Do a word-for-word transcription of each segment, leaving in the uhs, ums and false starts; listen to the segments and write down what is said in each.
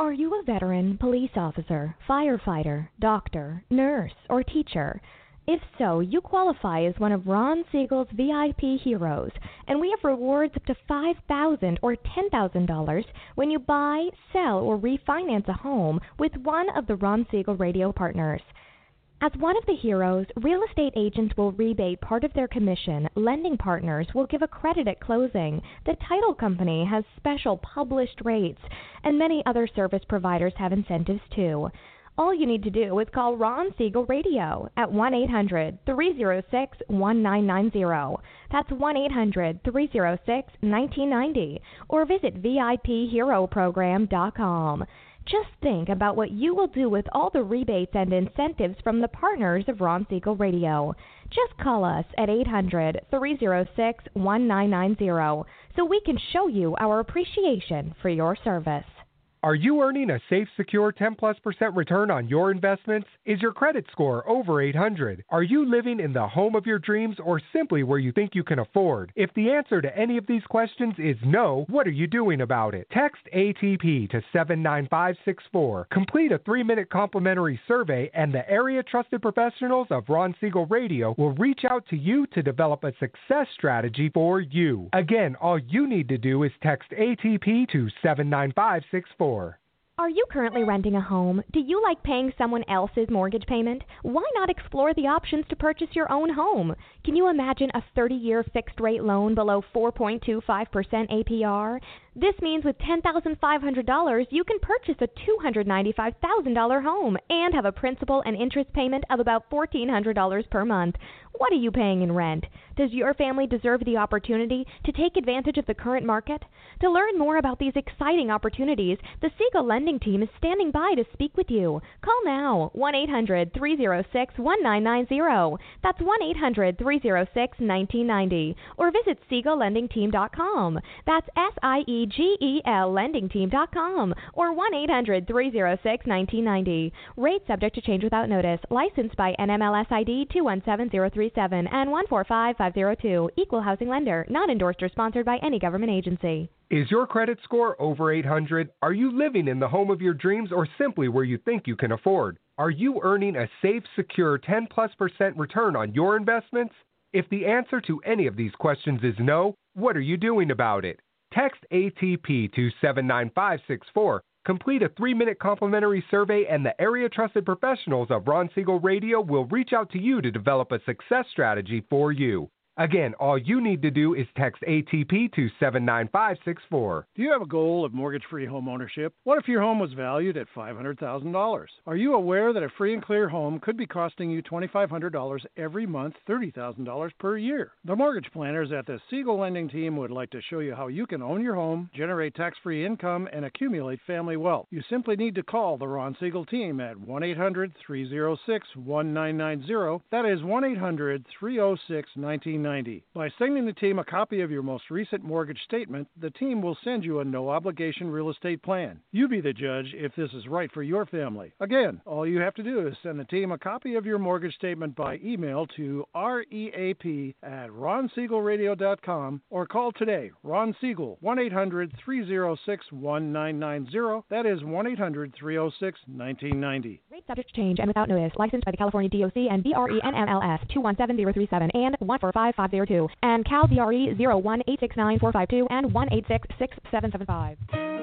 Are you a veteran, police officer, firefighter, doctor, nurse, or teacher? If so, you qualify as one of Ron Siegel's V I P heroes, and we have rewards up to five thousand dollars or ten thousand dollars when you buy, sell, or refinance a home with one of the Ron Siegel radio partners. As one of the heroes, real estate agents will rebate part of their commission, lending partners will give a credit at closing, the title company has special published rates, and many other service providers have incentives too. All you need to do is call Ron Siegel Radio at one eight hundred, three oh six, one nine nine oh. That's one eight hundred, three oh six, one nine nine oh, or visit V I P hero program dot com. Just think about what you will do with all the rebates and incentives from the partners of Ron Siegel Radio. Just call us at eight hundred, three oh six, one nine nine oh so we can show you our appreciation for your service. Are you earning a safe, secure ten plus percent return on your investments? Is your credit score over eight hundred? Are you living in the home of your dreams or simply where you think you can afford? If the answer to any of these questions is no, what are you doing about it? Text A T P to seven nine five six four. Complete a three-minute complimentary survey and the area trusted professionals of Ron Siegel Radio will reach out to you to develop a success strategy for you. Again, all you need to do is text A T P to seven nine five six four. Are you currently renting a home? Do you like paying someone else's mortgage payment? Why not explore the options to purchase your own home? Can you imagine a thirty-year fixed-rate loan below four point two five percent A P R? This means with ten thousand five hundred dollars, you can purchase a two hundred ninety-five thousand dollars home and have a principal and interest payment of about one thousand four hundred dollars per month. What are you paying in rent? Does your family deserve the opportunity to take advantage of the current market? To learn more about these exciting opportunities, the Siegel Lending Team is standing by to speak with you. Call now, one eight hundred, three oh six, one nine nine oh. That's one eight hundred, three oh six, one nine nine oh. Or visit Siegel Lending Team dot com. That's S I E G E L Lending Team dot com. Or one eight hundred, three oh six, one nine nine oh. Rate subject to change without notice. Licensed by N M L S I D two one seven zero three seven and one four five five zero two. Equal housing lender. Not endorsed or sponsored by any government agency. Is your credit score over eight hundred? Are you living in the home of your dreams or simply where you think you can afford? Are you earning a safe, secure ten plus percent return on your investments? If the answer to any of these questions is no, what are you doing about it? Text A T P to seven nine five six four. Complete a three-minute complimentary survey and the area trusted professionals of Ron Siegel Radio will reach out to you to develop a success strategy for you. Again, all you need to do is text A T P to seven nine five six four. Do you have a goal of mortgage-free home ownership? What if your home was valued at five hundred thousand dollars? Are you aware that a free and clear home could be costing you two thousand five hundred dollars every month, thirty thousand dollars per year? The mortgage planners at the Siegel Lending Team would like to show you how you can own your home, generate tax-free income, and accumulate family wealth. You simply need to call the Ron Siegel Team at one eight hundred, three oh six, one nine nine oh. That is one eight hundred, three oh six, one nine nine oh. By sending the team a copy of your most recent mortgage statement, the team will send you a no-obligation real estate plan. You be the judge if this is right for your family. Again, all you have to do is send the team a copy of your mortgage statement by email to reap at ron siegel radio dot com or call today, Ron Siegel, one eight hundred, three oh six, one nine nine oh. That is one eight hundred, three oh six, one nine nine oh. Rate subject to change and without notice. Licensed by the California D O C and B R E N M L S two one seven zero three seven and one four five five zero two and Cal B R E zero one eight six nine four five two and one eight six six seven seven five.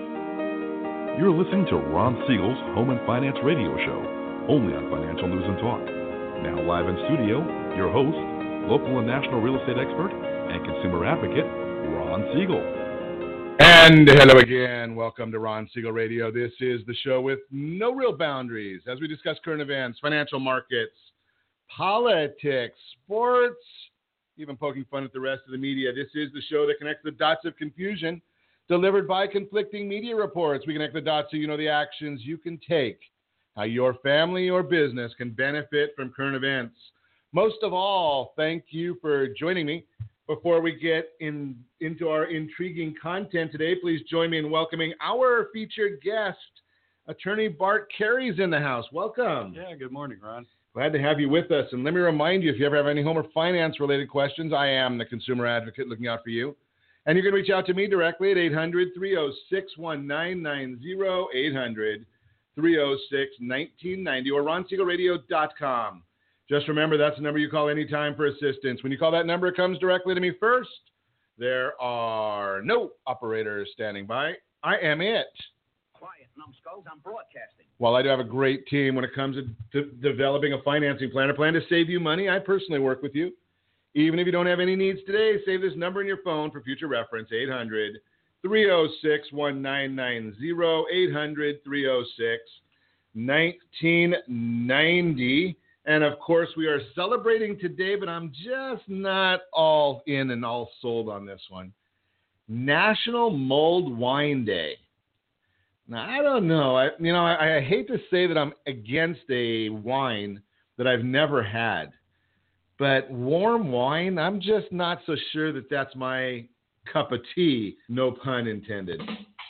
You're listening to Ron Siegel's Home and Finance Radio Show, only on Financial News and Talk. Now live in studio, your host, local and national real estate expert and consumer advocate, Ron Siegel. And hello again. Welcome to Ron Siegel Radio. This is the show with no real boundaries as we discuss current events, financial markets, politics, sports, even poking fun at the rest of the media. This is the show that connects the dots of confusion delivered by conflicting media reports. We connect the dots so you know the actions you can take, how your family or business can benefit from current events. Most of all, thank you for joining me. Before we get in, into our intriguing content today, please join me in welcoming our featured guest, Attorney Bart Carey's in the house. Welcome. Yeah, good morning, Ron. Glad to have you with us. And let me remind you, if you ever have any home or finance-related questions, I am the consumer advocate looking out for you. And you can reach out to me directly at eight hundred, three oh six, nineteen ninety, eight hundred, three oh six, nineteen ninety, or ron siegel radio dot com. Just remember, that's the number you call anytime for assistance. When you call that number, it comes directly to me first. There are no operators standing by. I am it. Quiet, numbskulls. I'm broadcasting. While I do have a great team when it comes to de- developing a financing plan, a plan to save you money, I personally work with you. Even if you don't have any needs today, save this number in your phone for future reference, eight hundred, three oh six, nineteen ninety, eight hundred, three oh six, nineteen ninety. And, of course, we are celebrating today, but I'm just not all in and all sold on this one. National Mulled Wine Day. Now, I don't know. I, you know, I, I hate to say that I'm against a wine that I've never had. But warm wine, I'm just not so sure that that's my cup of tea, no pun intended.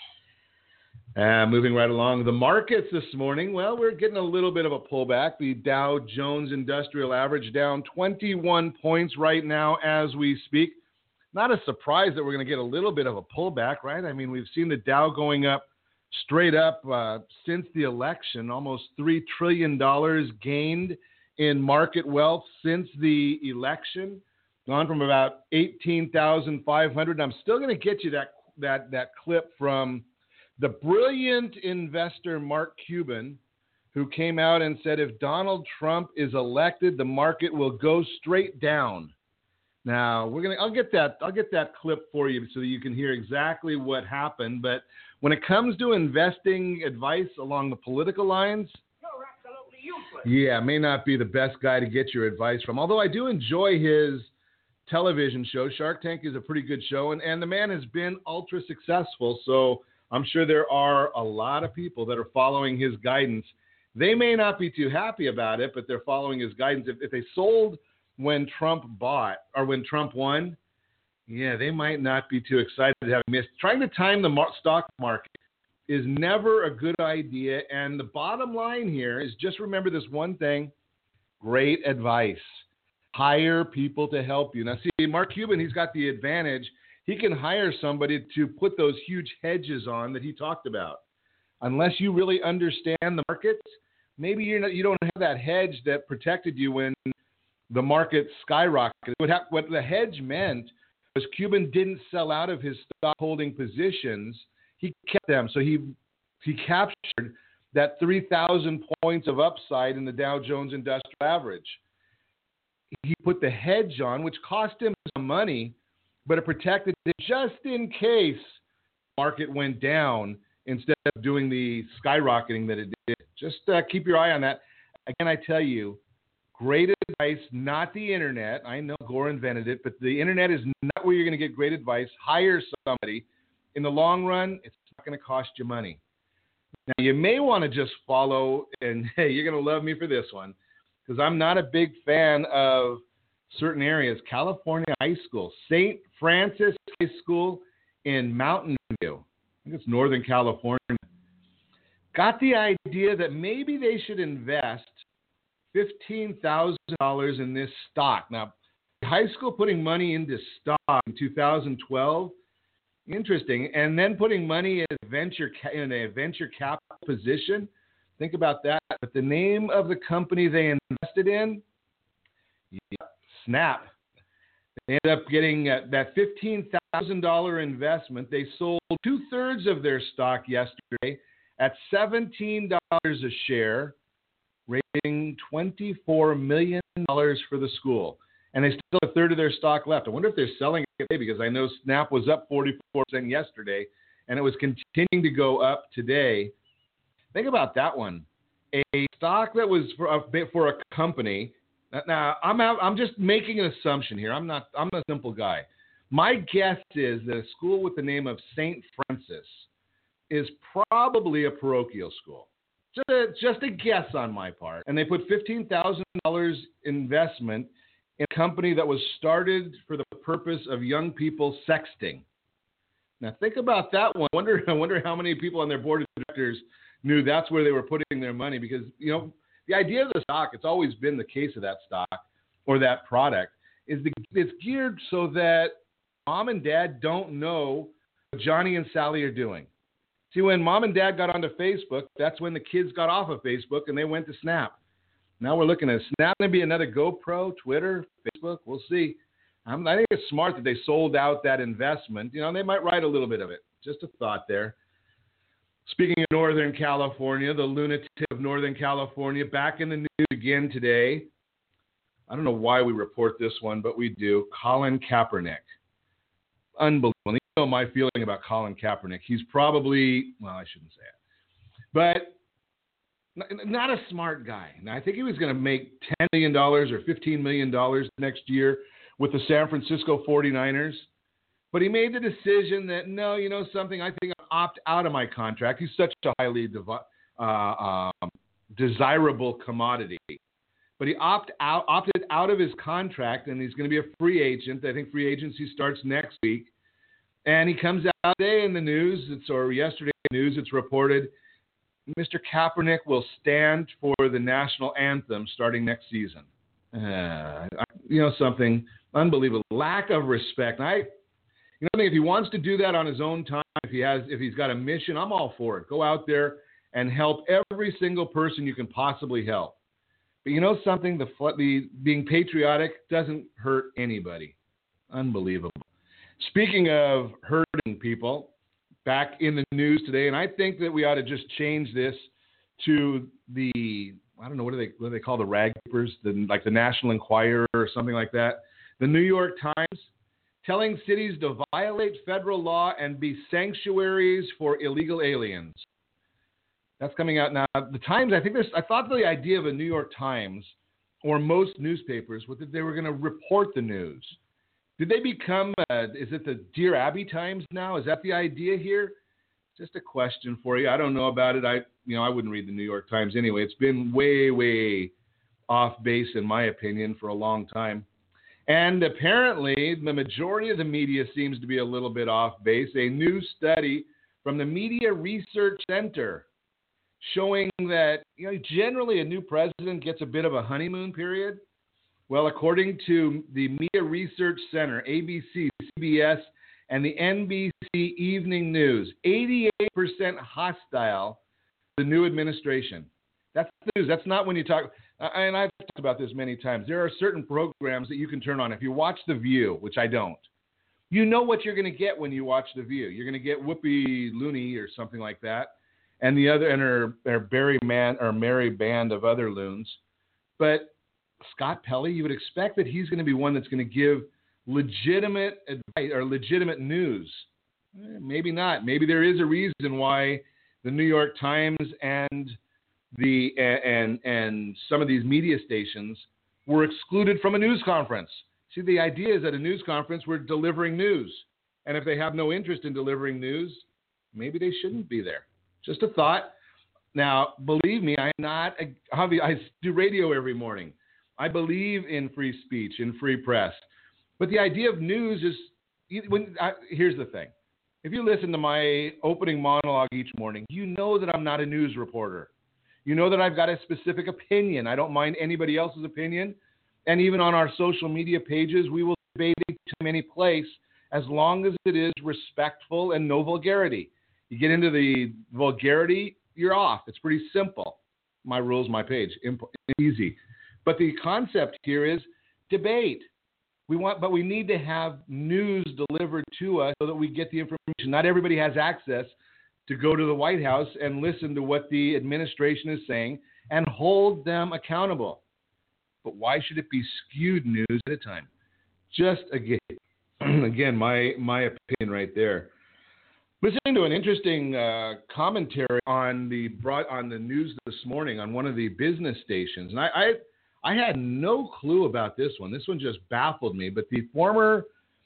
Uh, moving right along, the markets this morning, well, we're getting a little bit of a pullback. The Dow Jones Industrial Average down twenty-one points right now as we speak. Not a surprise that we're going to get a little bit of a pullback, right? I mean, we've seen the Dow going up straight up uh, since the election, almost three trillion dollars gained in market wealth since the election, gone from about eighteen thousand five hundred. I'm still going to get you that, that, that clip from the brilliant investor Mark Cuban, who came out and said if Donald Trump is elected, the market will go straight down. Now we're gonna. I'll get that. I'll get that clip for you so that you can hear exactly what happened. But when it comes to investing advice along the political lines, You're absolutely useless. yeah, may not be the best guy to get your advice from. Although I do enjoy his television show. Shark Tank is a pretty good show, and, and the man has been ultra successful. So I'm sure there are a lot of people that are following his guidance. They may not be too happy about it, but they're following his guidance. If, if they sold when Trump bought or when Trump won, yeah, they might not be too excited to have missed. Trying to time the mar- stock market is never a good idea. And the bottom line here is just remember this one thing, great advice. Hire people to help you. Now, see, Mark Cuban, he's got the advantage. He can hire somebody to put those huge hedges on that he talked about. Unless you really understand the markets, maybe you're not, you don't have that hedge that protected you when the market skyrocketed. What, ha- what the hedge meant was Cuban didn't sell out of his stock holding positions. He kept them. So he he captured that three thousand points of upside in the Dow Jones Industrial Average. He put the hedge on, which cost him some money, but it protected it just in case the market went down instead of doing the skyrocketing that it did. Just uh, keep your eye on that. Again, I tell you, great advice, not the internet. I know Gore invented it, but the internet is not where you're going to get great advice. Hire somebody. In the long run, it's not going to cost you money. Now, you may want to just follow, and hey, you're going to love me for this one, because I'm not a big fan of certain areas. California High School, Saint Francis High School in Mountain View. I think it's Northern California. Got the idea that maybe they should invest fifteen thousand dollars in this stock. Now, high school putting money into stock in two thousand twelve, interesting, and then putting money in a venture in a venture capital position. Think about that. But the name of the company they invested in, yeah, Snap. They ended up getting uh, that fifteen thousand dollars investment. They sold two-thirds of their stock yesterday at seventeen dollars a share, raising twenty-four million dollars for the school. And they still have a third of their stock left. I wonder if they're selling it today, because I know Snap was up forty-four percent yesterday, and it was continuing to go up today. Think about that one. A stock that was for a, for a company. Now, I'm I'm just making an assumption here. I'm not. I'm a simple guy. My guess is that a school with the name of Saint Francis is probably a parochial school. Just a, just a guess on my part. And they put fifteen thousand dollars investment in a company that was started for the purpose of young people sexting. Now, think about that one. I wonder, I wonder how many people on their board of directors knew that's where they were putting their money, because, you know, the idea of the stock, it's always been the case of that stock or that product, is the, it's geared so that mom and dad don't know what Johnny and Sally are doing. See, when mom and dad got onto Facebook, that's when the kids got off of Facebook and they went to Snap. Now we're looking at Snap. Maybe another GoPro, Twitter, Facebook. We'll see. Um, I think it's smart that they sold out that investment. You know, they might write a little bit of it. Just a thought there. Speaking of Northern California, the lunatic of Northern California, back in the news again today. I don't know why we report this one, but we do. Colin Kaepernick. Unbelievable. You know my feeling about Colin Kaepernick. He's probably, well, I shouldn't say it, but not a smart guy. Now, I think he was going to make ten million dollars or fifteen million dollars next year with the San Francisco forty-niners. But he made the decision that, no, you know something, I think I'll opt out of my contract. He's such a highly devi- uh, um, desirable commodity. But he opt out, opted out of his contract, and he's going to be a free agent. I think free agency starts next week. And he comes out today in the news, it's, or yesterday in the news, it's reported, Mister Kaepernick will stand for the national anthem starting next season. Uh, you know something, unbelievable. Lack of respect. I... You know, if he wants to do that on his own time, if he has, if he's got a mission, I'm all for it. Go out there and help every single person you can possibly help. But you know something? The, the being patriotic doesn't hurt anybody. Unbelievable. Speaking of hurting people, back in the news today, and I think that we ought to just change this to the, I don't know, what do they what do they call the rag papers, the, like the National Enquirer or something like that. The New York Times. Telling cities to violate federal law and be sanctuaries for illegal aliens. That's coming out now. The Times, I think there's, I thought the idea of a New York Times or most newspapers was that they were going to report the news. Did they become, uh, is it the Dear Abby Times now? Is that the idea here? Just a question for you. I don't know about it. I, you know, I wouldn't read the New York Times anyway. It's been way, way off base in my opinion for a long time. And apparently, the majority of the media seems to be a little bit off base. A new study from the Media Research Center showing that, you know, generally a new president gets a bit of a honeymoon period. Well, according to the Media Research Center, A B C, C B S, and the N B C Evening News, eighty-eight percent hostile to the new administration. That's the news. That's not when you talk. And I've talked about this many times. There are certain programs that you can turn on. If you watch The View, which I don't, you know what you're going to get when you watch The View. You're going to get Whoopi Looney or something like that, and the other and her, her Barry Man or merry band of other loons. But Scott Pelley, you would expect that he's going to be one that's going to give legitimate advice or legitimate news. Maybe not. Maybe there is a reason why the New York Times and the and and some of these media stations were excluded from a news conference. See, the idea is that a news conference, we're delivering news. And if they have no interest in delivering news, maybe they shouldn't be there. Just a thought. Now, believe me, I'm not, a, I do radio every morning. I believe in free speech, in free press. But the idea of news is, when I, here's the thing. If you listen to my opening monologue each morning, you know that I'm not a news reporter. You know that I've got a specific opinion. I don't mind anybody else's opinion. And even on our social media pages, we will debate it to any place as long as it is respectful and no vulgarity. You get into the vulgarity, you're off. It's pretty simple. My rules, my page. Imp- easy. But the concept here is debate. We want, but we need to have news delivered to us so that we get the information. Not everybody has access to go to the White House and listen to what the administration is saying and hold them accountable. But why should it be skewed news at a time? Just again, again, my my opinion right there. Listening to an interesting uh, commentary on the brought on the news this morning on one of the business stations, and I, I I had no clue about this one. This one just baffled me. But the former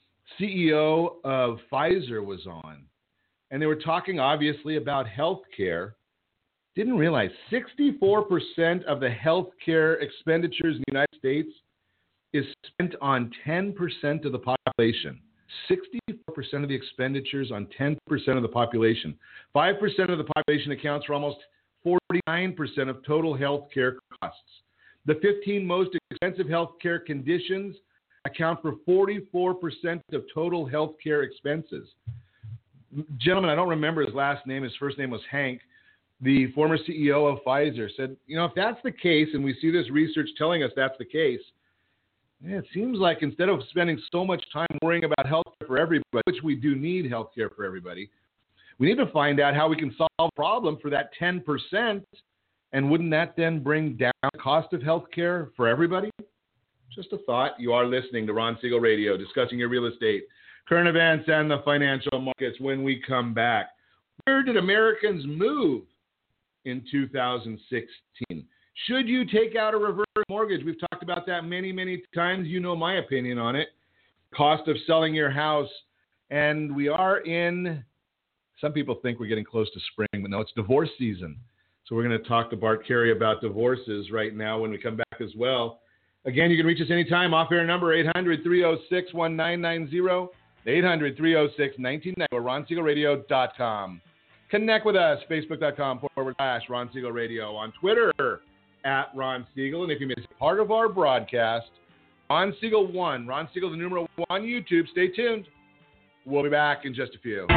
C E O of Pfizer was on, and they were talking obviously about health care. Didn't realize sixty-four percent of the health care expenditures in the United States is spent on ten percent of the population. sixty-four percent of the expenditures on ten percent of the population. five percent of the population accounts for almost forty-nine percent of total health care costs. The fifteen most expensive health care conditions account for forty-four percent of total healthcare expenses. Gentleman, I don't remember his last name. His first name was Hank. The former C E O of Pfizer said, you know, if that's the case, and we see this research telling us that's the case, yeah, it seems like instead of spending so much time worrying about healthcare for everybody, which we do need healthcare for everybody, we need to find out how we can solve the problem for that ten percent. And wouldn't that then bring down the cost of healthcare for everybody? Just a thought. You are listening to Ron Siegel Radio, discussing your real estate, current events, and the financial markets. When we come back, where did Americans move in two thousand sixteen? Should you take out a reverse mortgage? We've talked about that many, many times. You know my opinion on it. Cost of selling your house. And we are in, some people think we're getting close to spring, but no, it's divorce season. So we're going to talk to Bart Carey about divorces right now when we come back as well. Again, you can reach us anytime. Off-air number eight hundred, three oh six, one nine nine zero, eight hundred, three oh six, one nine nine zero, or ron siegel radio dot com. Connect with us, facebook.com forward slash Ron Siegel Radio, on Twitter at Ron Siegel. And if you missed part of our broadcast, Ron Siegel one, Ron Siegel the numeral one, YouTube. Stay tuned. We'll be back in just a few.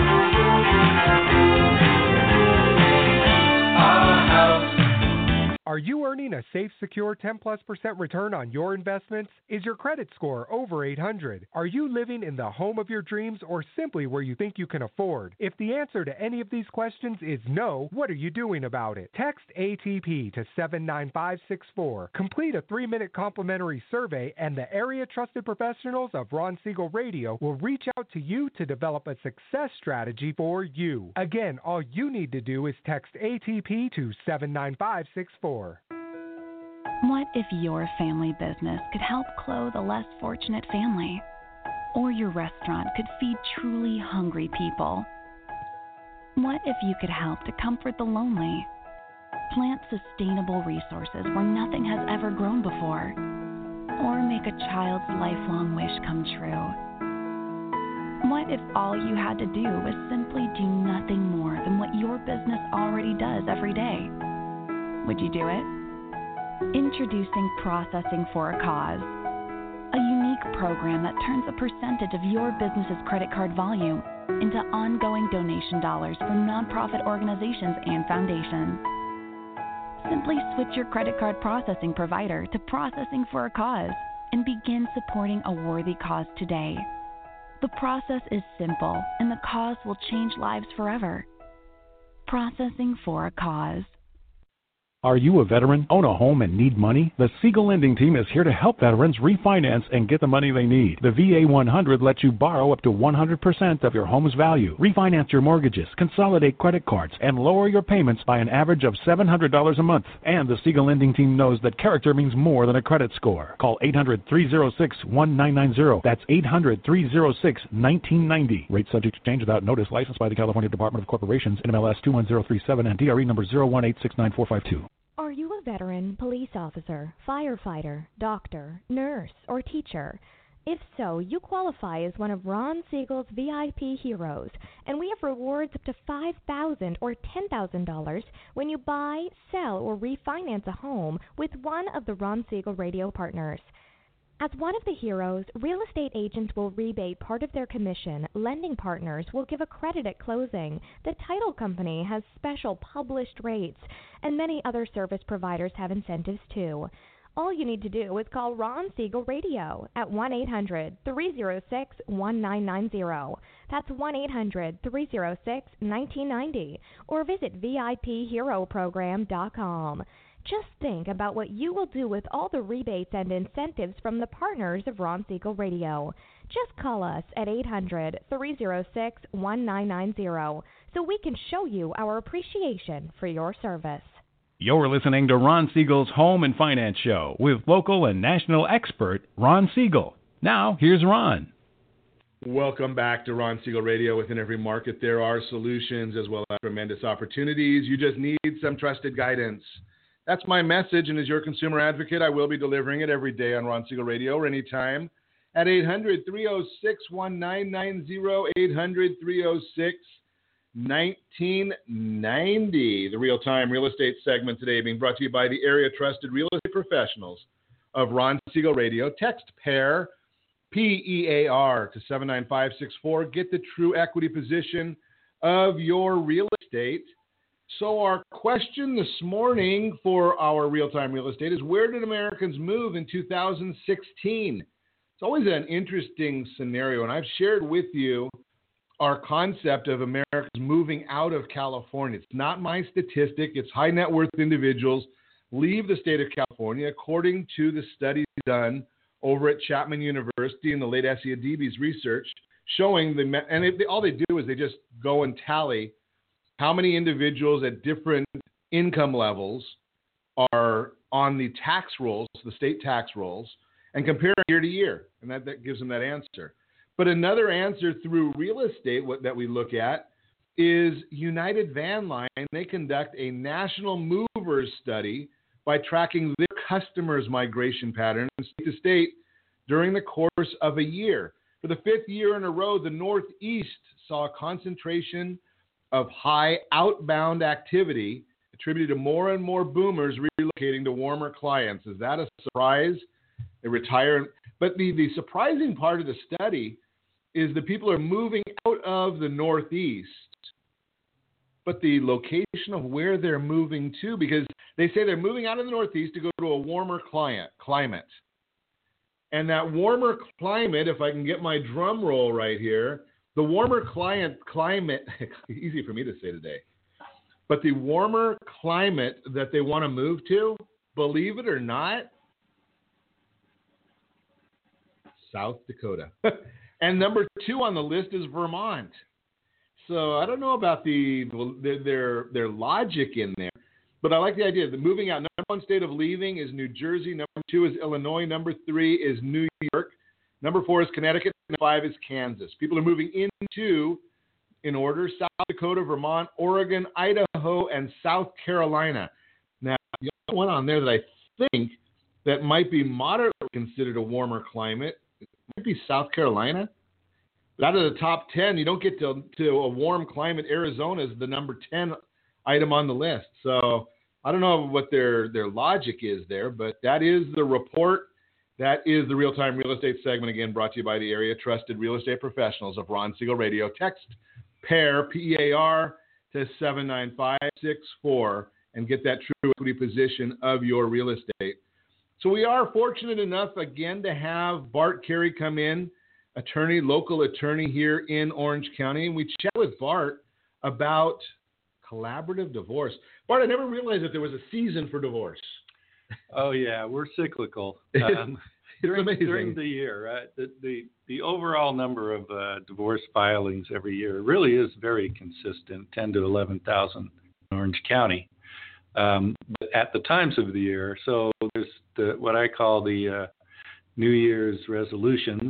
Are you earning a safe, secure ten plus percent return on your investments? Is your credit score over eight hundred? Are you living in the home of your dreams or simply where you think you can afford? If the answer to any of these questions is no, what are you doing about it? Text A T P to seven nine five six four. Complete a three-minute complimentary survey and the area trusted professionals of Ron Siegel Radio will reach out to you to develop a success strategy for you. Again, all you need to do is text A T P to seven nine five six four. What if your family business could help clothe a less fortunate family? Or your restaurant could feed truly hungry people? What if you could help to comfort the lonely? Plant sustainable resources where nothing has ever grown before? Or make a child's lifelong wish come true? What if all you had to do was simply do nothing more than what your business already does every day? Would you do it? Introducing Processing for a Cause, a unique program that turns a percentage of your business's credit card volume into ongoing donation dollars for nonprofit organizations and foundations. Simply switch your credit card processing provider to Processing for a Cause and begin supporting a worthy cause today. The process is simple, and the cause will change lives forever. Processing for a Cause. Are you a veteran, own a home, and need money? The Siegel Lending Team is here to help veterans refinance and get the money they need. The V A one hundred lets you borrow up to one hundred percent of your home's value, refinance your mortgages, consolidate credit cards, and lower your payments by an average of seven hundred dollars a month. And the Siegel Lending Team knows that character means more than a credit score. Call eight hundred, three oh six, one nine nine zero. That's eight hundred, three oh six, one nine nine zero. Rate subject to change without notice. Licensed by the California Department of Corporations, N M L S two one zero three seven, and D R E number zero one eight six nine four five two. Are you a veteran, police officer, firefighter, doctor, nurse, or teacher? If so, you qualify as one of Ron Siegel's V I P heroes, and we have rewards up to five thousand dollars or ten thousand dollars when you buy, sell, or refinance a home with one of the Ron Siegel Radio partners. As one of the heroes, real estate agents will rebate part of their commission, lending partners will give a credit at closing, the title company has special published rates, and many other service providers have incentives too. All you need to do is call Ron Siegel Radio at one eight hundred, three oh six, one nine nine zero. That's one eight hundred, three oh six, one nine nine zero, or visit V I P hero program dot com. Just think about what you will do with all the rebates and incentives from the partners of Ron Siegel Radio. Just call us at eight hundred, three oh six, one nine nine zero so we can show you our appreciation for your service. You're listening to Ron Siegel's Home and Finance Show with local and national expert Ron Siegel. Now, here's Ron. Welcome back to Ron Siegel Radio. Within every market, there are solutions as well as tremendous opportunities. You just need some trusted guidance. That's my message, and as your consumer advocate, I will be delivering it every day on Ron Siegel Radio or anytime at eight hundred, three oh six, one nine nine zero, eight hundred, three oh six, one nine nine zero. The real-time real estate segment today being brought to you by the area trusted real estate professionals of Ron Siegel Radio. Text PAIR P E A R to seven nine five six four. Get the true equity position of your real estate. So our question this morning for our real-time real estate is, where did Americans move in two thousand sixteen? It's always an interesting scenario, and I've shared with you our concept of Americans moving out of California. It's not my statistic. It's high net worth individuals leave the state of California, according to the studies done over at Chapman University and the late Essie Adibi's research, showing the, and it, all they do is they just go and tally how many individuals at different income levels are on the tax rolls, the state tax rolls, and compare year to year. And that, that gives them that answer. But another answer through real estate what, that we look at is United Van Line. They conduct a national movers study by tracking their customers' migration patterns state to state during the course of a year. For the fifth year in a row, the Northeast saw a concentration of high outbound activity attributed to more and more boomers relocating to warmer climates. Is that a surprise? They retire. But the, the surprising part of the study is that people are moving out of the Northeast, but the location of where they're moving to, because they say they're moving out of the Northeast to go to a warmer client, climate. And that warmer climate, if I can get my drum roll right here, the warmer client climate, easy for me to say today, but the warmer climate that they want to move to, believe it or not, South Dakota. And number two on the list is Vermont. So I don't know about the their their logic in there, but I like the idea that moving out. Number one state of leaving is New Jersey. Number two is Illinois. Number three is New York. Number four is Connecticut. Number five is Kansas. People are moving into, in order, South Dakota, Vermont, Oregon, Idaho, and South Carolina. Now, the only one on there that I think that might be moderately considered a warmer climate might be South Carolina. But out of the top ten, you don't get to, to a warm climate. Arizona is the number ten item on the list. So I don't know what their, their logic is there, but that is the report. That is the Real-Time Real Estate segment, again, brought to you by the area trusted real estate professionals of Ron Siegel Radio. Text PAIR, P E A R, to seven nine five six four and get that true equity position of your real estate. So we are fortunate enough, again, to have Bart Carey come in, attorney, local attorney here in Orange County. And we chat with Bart about collaborative divorce. Bart, I never realized that there was a season for divorce. Oh, yeah, we're cyclical. Um, during, during the year, right? the, the, the overall number of uh, divorce filings every year really is very consistent, ten to eleven thousand in Orange County. Um, but at the times of the year, so there's the, what I call the uh, New Year's resolutions.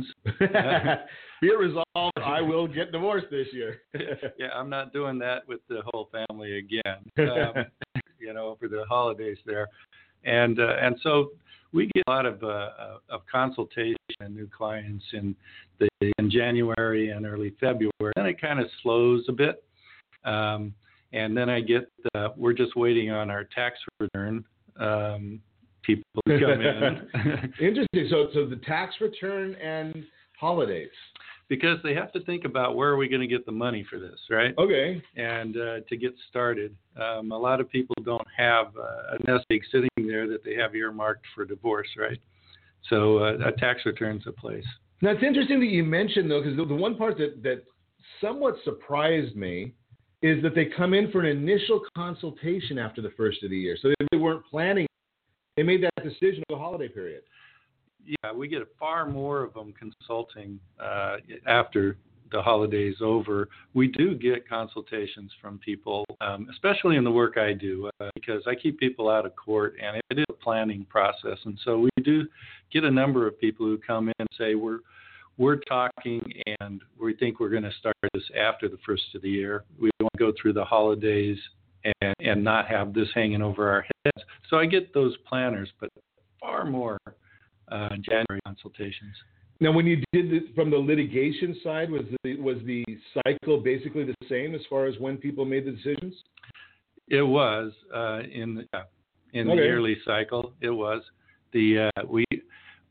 Be it resolved, I will get divorced this year. Yeah, I'm not doing that with the whole family again, um, you know, over the holidays there. And uh, and so we get a lot of uh, of consultation and new clients in the in January and early February. Then it kind of slows a bit. Um, and then I get, uh, we're just waiting on our tax return. Um, people to come in. Interesting. So, so the tax return and holidays. Because they have to think about where are we going to get the money for this, right? Okay. And uh, to get started, um, a lot of people don't have uh, a nest egg sitting there that they have earmarked for divorce, right? So uh, a tax return's a place. Now, it's interesting that you mentioned, though, because the, the one part that, that somewhat surprised me is that they come in for an initial consultation after the first of the year. So they weren't planning. They made that decision of the holiday period. Yeah, we get far more of them consulting uh, after the holidays over. We do get consultations from people, um, especially in the work I do, uh, because I keep people out of court, and it is a planning process. And so we do get a number of people who come in and say, we're we're talking, and we think we're going to start this after the first of the year. We want to go through the holidays and, and not have this hanging over our heads. So I get those planners, but far more uh, January consultations. Now, when you did it from the litigation side, was the, was the cycle basically the same as far as when people made the decisions? It was uh, in the, uh, in okay. the yearly cycle. It was the uh, we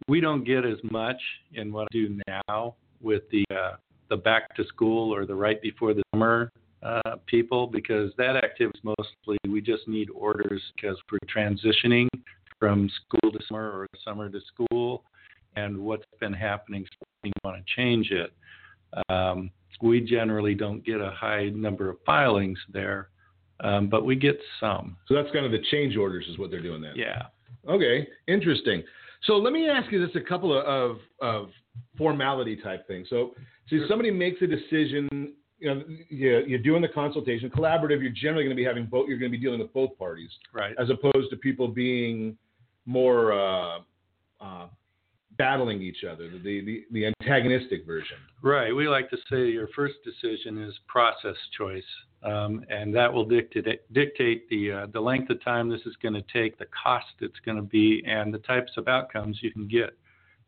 we don't get as much in what I do now with the uh, the back to school or the right before the summer uh, people, because that activity is mostly we just need orders because we're transitioning from school to summer or summer to school, and what's been happening, so we want to change it. Um, we generally don't get a high number of filings there, um, but we get some. So that's kind of the change orders is what they're doing then? Yeah. Okay, interesting. So let me ask you just a couple of, of, of formality type things. So, so somebody makes a decision, you know, you're, you're doing the consultation, collaborative, you're generally going to be having both, you're going to be dealing with both parties. Right. As opposed to people being more uh, uh, battling each other, the, the, the antagonistic version. Right. We like to say your first decision is process choice, um, and that will dictate, dictate the uh, the length of time this is going to take, the cost it's going to be, and the types of outcomes you can get.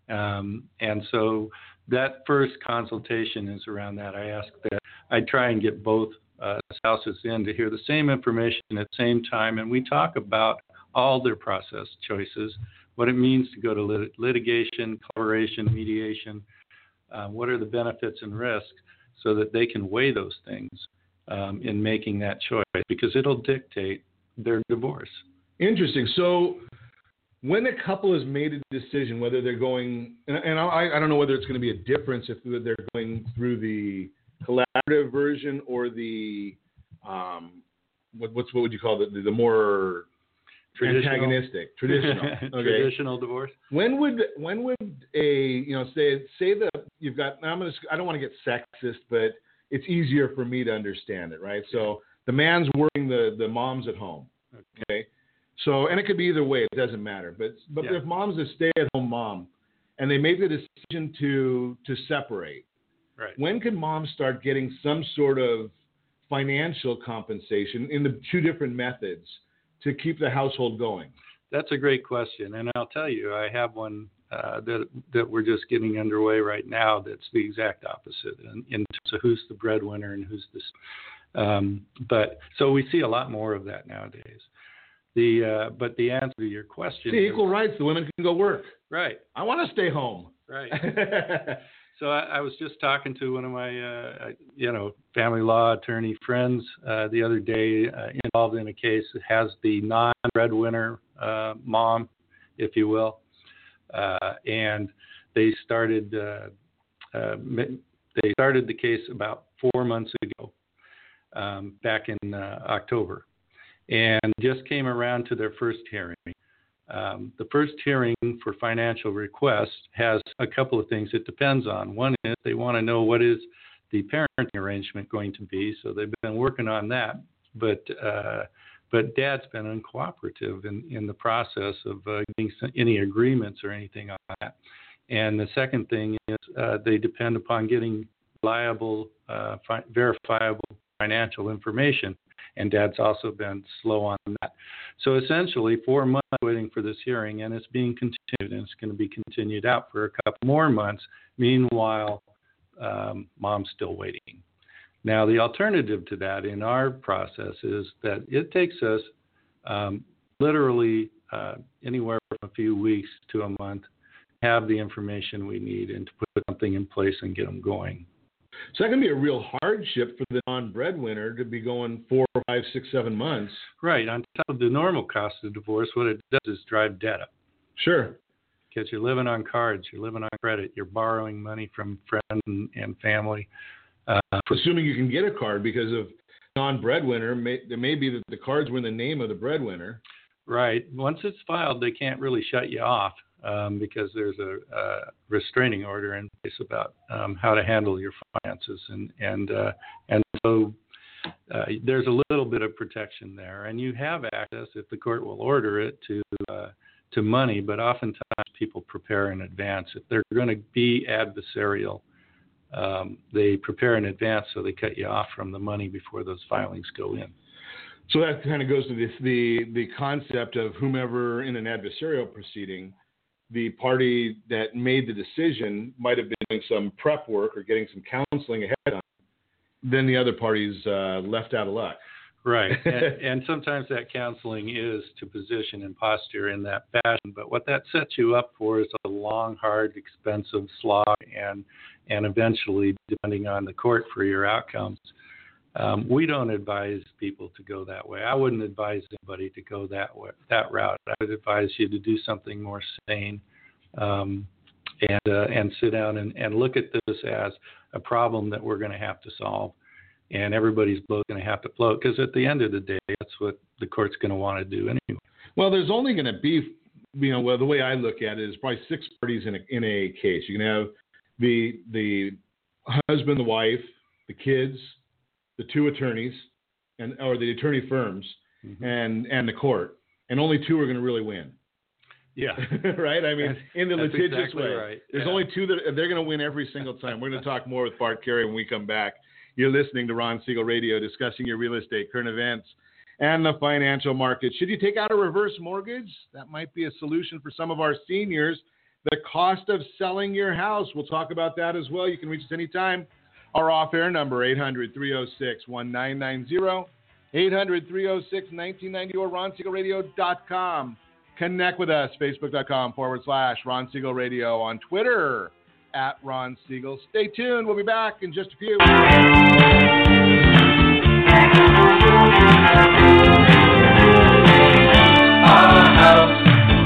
Um, and so that first consultation is around that. I ask that I try and get both uh, spouses in to hear the same information at the same time, and we talk about all their process choices, what it means to go to lit- litigation, collaboration, mediation, uh, what are the benefits and risks, so that they can weigh those things um, in making that choice, because it'll dictate their divorce. Interesting. So when a couple has made a decision, whether they're going, and, and I, I don't know whether it's going to be a difference if they're going through the collaborative version or the, um, what, what's what would you call it, the, the more Traditional. antagonistic, traditional, okay. Traditional divorce. When would when would a you know say say that you've got now I'm gonna I don't want to get sexist, but it's easier for me to understand it, right? So the man's working, the the mom's at home, okay. So and it could be either way, it doesn't matter. But but Yeah. if mom's a stay-at-home mom, and they make the decision to to separate, right? When can mom start getting some sort of financial compensation in the two different methods to keep the household going? That's a great question, and I'll tell you, I have one uh, that that we're just getting underway right now. That's the exact opposite in, in terms of who's the breadwinner and who's this. Um, but so we see a lot more of that nowadays. The uh, but the answer to your question, see, is, equal rights. The women can go work. Right. I want to stay home. Right. So I, I was just talking to one of my, uh, you know, family law attorney friends uh, the other day, uh, involved in a case that has the non-breadwinner uh, mom, if you will, uh, and they started uh, uh, they started the case about four months ago, um, back in uh, October, and just came around to their first hearing. Um, the first hearing for financial request has a couple of things it depends on. One is they want to know what is the parenting arrangement going to be, so they've been working on that. But uh, but dad's been uncooperative in, in the process of uh, getting any agreements or anything on that. And the second thing is uh, they depend upon getting reliable, uh, fi- verifiable financial information. And dad's also been slow on that. So essentially, four months waiting for this hearing, and it's being continued, and it's going to be continued out for a couple more months. Meanwhile, um, mom's still waiting. Now, the alternative to that in our process is that it takes us um, literally uh, anywhere from a few weeks to a month to have the information we need and to put something in place and get them going. So that can be a real hardship for the non-breadwinner to be going four, five, six, seven months. Right. On top of the normal cost of divorce, what it does is drive debt up. Sure. Because you're living on cards, you're living on credit, you're borrowing money from friends and, and family. Uh, Assuming you can get a card because of non-breadwinner, may, there may be that the cards were in the name of the breadwinner. Right. Once it's filed, they can't really shut you off. Um, because there's a, a restraining order in place about um, how to handle your finances, and and uh, and so uh, there's a little bit of protection there, and you have access, if the court will order it, to uh, to money. But oftentimes people prepare in advance if they're going to be adversarial. Um, they prepare in advance, so they cut you off from the money before those filings go in. So that kind of goes to this, the the concept of whomever in an adversarial proceeding, the party that made the decision might have been doing some prep work or getting some counseling ahead of time. Then the other party's uh, left out of luck. Right. and, and sometimes that counseling is to position and posture in that fashion. But what that sets you up for is a long, hard, expensive slog, and and eventually, depending on the court for your outcomes. Um, we don't advise people to go that way. I wouldn't advise anybody to go that way, that route. I would advise you to do something more sane, um, and uh, and sit down and, and look at this as a problem that we're going to have to solve. And everybody's boat going to have to float, because at the end of the day, that's what the court's going to want to do anyway. Well, there's only going to be, you know, well, the way I look at it is probably six parties in a, in a case. You can have the the husband, the wife, the kids, the two attorneys, and or the attorney firms, mm-hmm. and and the court, and only two are going to really win. Yeah. Right? I mean, in the That's litigious exactly way. Right. There's yeah. only two that they're going to win every single time. We're going to talk more with Bart Carey when we come back. You're listening to Ron Siegel Radio, discussing your real estate, current events, and the financial market. Should you take out a reverse mortgage? That might be a solution for some of our seniors. The cost of selling your house. We'll talk about that as well. You can reach us anytime. Our off-air number, eight hundred, three oh six, nineteen ninety, eight hundred, three oh six, nineteen ninety, or ron siegel radio dot com. Connect with us, facebook.com forward slash Ron Siegel Radio, on Twitter, at Ron Siegel. Stay tuned. We'll be back in just a few. Our house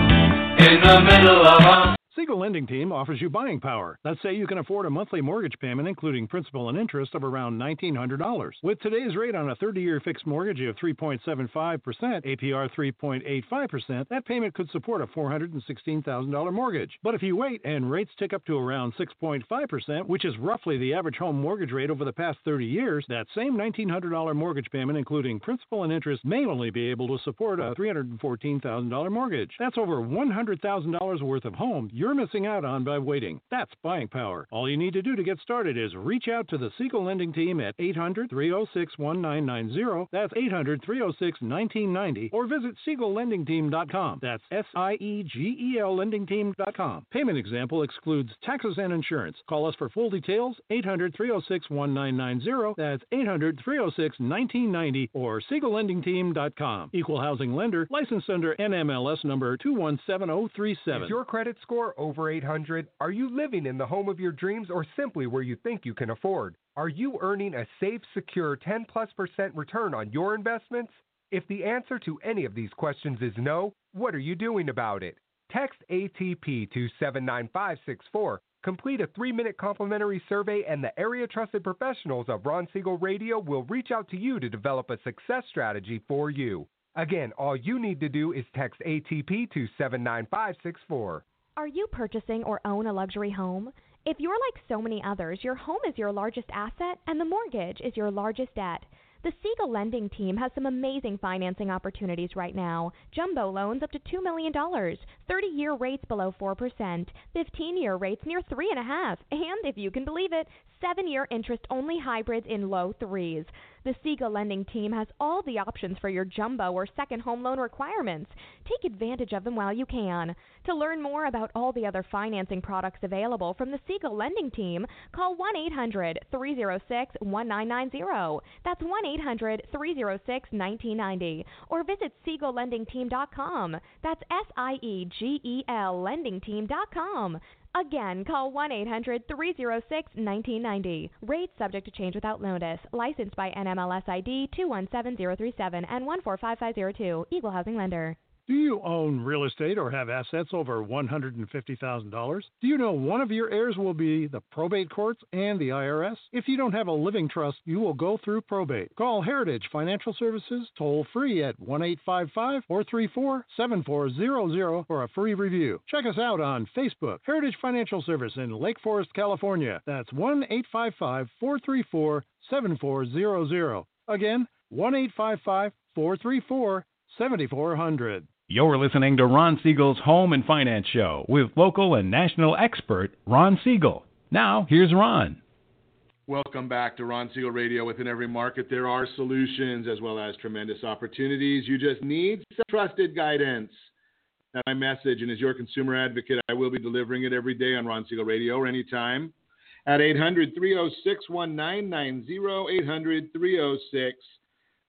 in the middle of a Siegel Lending Team offers you buying power. Let's say you can afford a monthly mortgage payment, including principal and interest, of around nineteen hundred dollars. With today's rate on a thirty-year fixed mortgage of three point seven five percent, A P R three point eight five percent, that payment could support a four hundred sixteen thousand dollars mortgage. But if you wait and rates tick up to around six point five percent, which is roughly the average home mortgage rate over the past thirty years, that same nineteen hundred dollars mortgage payment, including principal and interest, may only be able to support a three hundred fourteen thousand dollars mortgage. That's over one hundred thousand dollars worth of home you're missing out on by waiting. That's buying power. All you need to do to get started is reach out to the Siegel Lending Team at eight hundred, three oh six, nineteen ninety. That's eight hundred, three oh six, nineteen ninety. Or visit siegel lending team dot com. That's S I E G E L lending team dot com. Payment example excludes taxes and insurance. Call us for full details, eight hundred, three oh six, nineteen ninety. That's eight hundred, three oh six, nineteen ninety, or siegel lending team dot com. Equal housing lender, licensed under N M L S number two one seven oh three seven. Is your credit score over eight hundred? Are you living in the home of your dreams, or simply where you think you can afford? Are you earning a safe, secure ten plus percent return on your investments? If the answer to any of these questions is no, what are you doing about it? Text A T P to seven nine five six four. Complete a three-minute complimentary survey, and the area trusted professionals of Ron Siegel Radio will reach out to you to develop a success strategy for you. Again, all you need to do is text A T P to seven nine five six four. Are you purchasing or own a luxury home? If you're like so many others, your home is your largest asset and the mortgage is your largest debt. The Siegel Lending Team has some amazing financing opportunities right now. Jumbo loans up to two million dollars, thirty-year rates below four percent, fifteen-year rates near three point five percent, and, if you can believe it, seven-year interest-only hybrids in low threes. The Siegel Lending Team has all the options for your jumbo or second home loan requirements. Take advantage of them while you can. To learn more about all the other financing products available from the Siegel Lending Team, call one eight hundred, three oh six, nineteen ninety. That's one eight hundred, three oh six, nineteen ninety. Or visit siegel lending team dot com. That's S I E G E L lending team dot com. Again, call one eight hundred, three oh six, nineteen ninety. Rates subject to change without notice. Licensed by N M L S I D two one seven zero three seven and one four five five zero two. Equal housing lender. Do you own real estate or have assets over one hundred fifty thousand dollars? Do you know one of your heirs will be the probate courts and the I R S? If you don't have a living trust, you will go through probate. Call Heritage Financial Services toll free at one eight five five, four three four, seven four zero zero for a free review. Check us out on Facebook, Heritage Financial Service in Lake Forest, California. That's one eight five five, four three four, seven four zero zero. Again, one eight five five, four three four, seven four zero zero. You're listening to Ron Siegel's Home and Finance Show with local and national expert Ron Siegel. Now, here's Ron. Welcome back to Ron Siegel Radio. Within every market, there are solutions as well as tremendous opportunities. You just need some trusted guidance. That's my message, and as your consumer advocate, I will be delivering it every day on Ron Siegel Radio or anytime at eight hundred, three oh six, nineteen ninety, eight hundred, three oh six,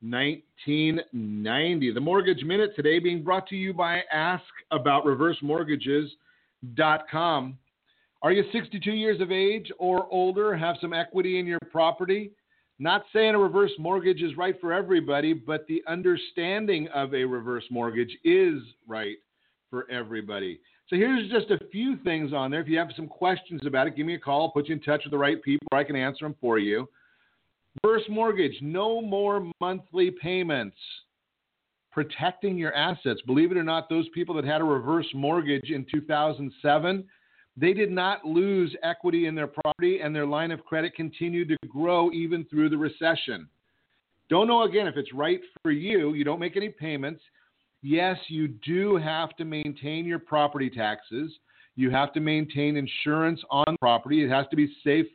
nineteen ninety. The Mortgage Minute today being brought to you by ask about reverse mortgages dot com. Are you sixty-two years of age or older, have some equity in your property? Not saying a reverse mortgage is right for everybody, but the understanding of a reverse mortgage is right for everybody. So here's just a few things on there. If you have some questions about it, give me a call. I'll put you in touch with the right people, or I can answer them for you. Reverse mortgage, no more monthly payments. Protecting your assets. Believe it or not, those people that had a reverse mortgage in two thousand seven, they did not lose equity in their property, and their line of credit continued to grow even through the recession. Don't know, again, if it's right for you. You don't make any payments. Yes, you do have to maintain your property taxes. You have to maintain insurance on property. It has to be safe.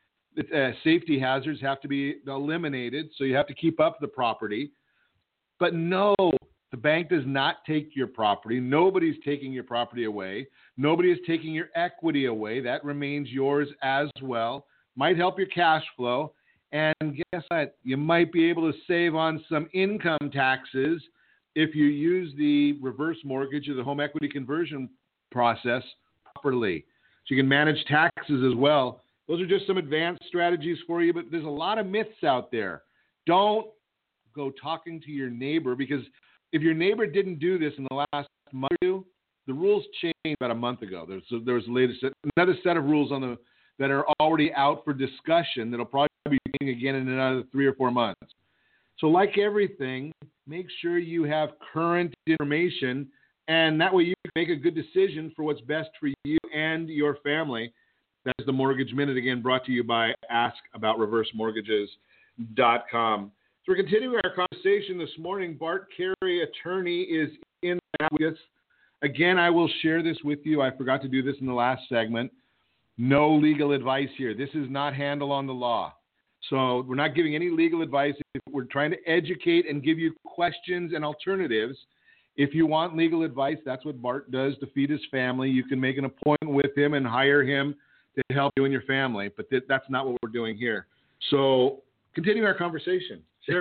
Uh, safety hazards have to be eliminated, so you have to keep up the property. But no, the bank does not take your property. Nobody's taking your property away. Nobody is taking your equity away. That remains yours as well. Might help your cash flow. And guess what? You might be able to save on some income taxes if you use the reverse mortgage or the home equity conversion process properly. So you can manage taxes as well. Those are just some advanced strategies for you, but there's a lot of myths out there. Don't go talking to your neighbor, because if your neighbor didn't do this in the last month or two, the rules changed about a month ago. There's there was latest another set of rules on the that are already out for discussion that'll probably be changing again in another three or four months. So like everything, make sure you have current information, and that way you can make a good decision for what's best for you and your family. That's the Mortgage Minute, again, brought to you by ask about reverse mortgages dot com. So we're continuing our conversation this morning. Bart Carey, attorney, is in with us. Again, I will share this with you. I forgot to do this in the last segment. No legal advice here. This is not handle on the law. So we're not giving any legal advice. We're trying to educate and give you questions and alternatives. If you want legal advice, that's what Bart does to feed his family. You can make an appointment with him and hire him to help you and your family. But th- that's not what we're doing here. So continue our conversation. Sure.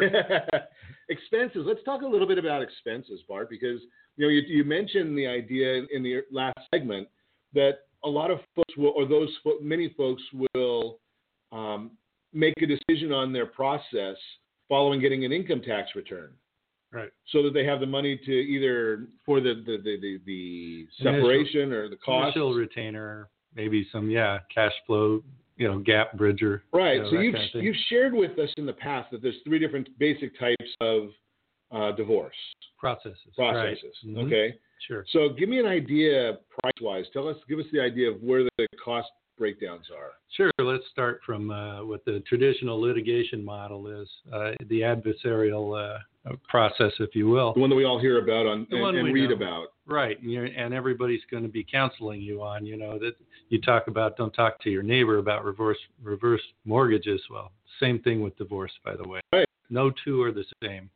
Expenses. Let's talk a little bit about expenses, Bart, because you know you, you mentioned the idea in the last segment that a lot of folks will, or those many folks will um, make a decision on their process following getting an income tax return, right? So that they have the money to either for the the the, the, the separation initial, or the cost, initial retainer, maybe some yeah cash flow. You know, gap bridger. Right. You know, so you've kind of you've shared with us in the past that there's three different basic types of uh, divorce processes. Processes. Right. Mm-hmm. Okay. Sure. So give me an idea price-wise. Tell us, give us the idea of where the cost breakdowns are. Sure. Let's start from uh, what the traditional litigation model is, uh, the adversarial uh, process, if you will. The one that we all hear about on the and, one and we read know. about. Right. And, you're, and everybody's going to be counseling you on, you know, that you talk about, don't talk to your neighbor about reverse reverse mortgages. Well, same thing with divorce, by the way. Right. No two are the same.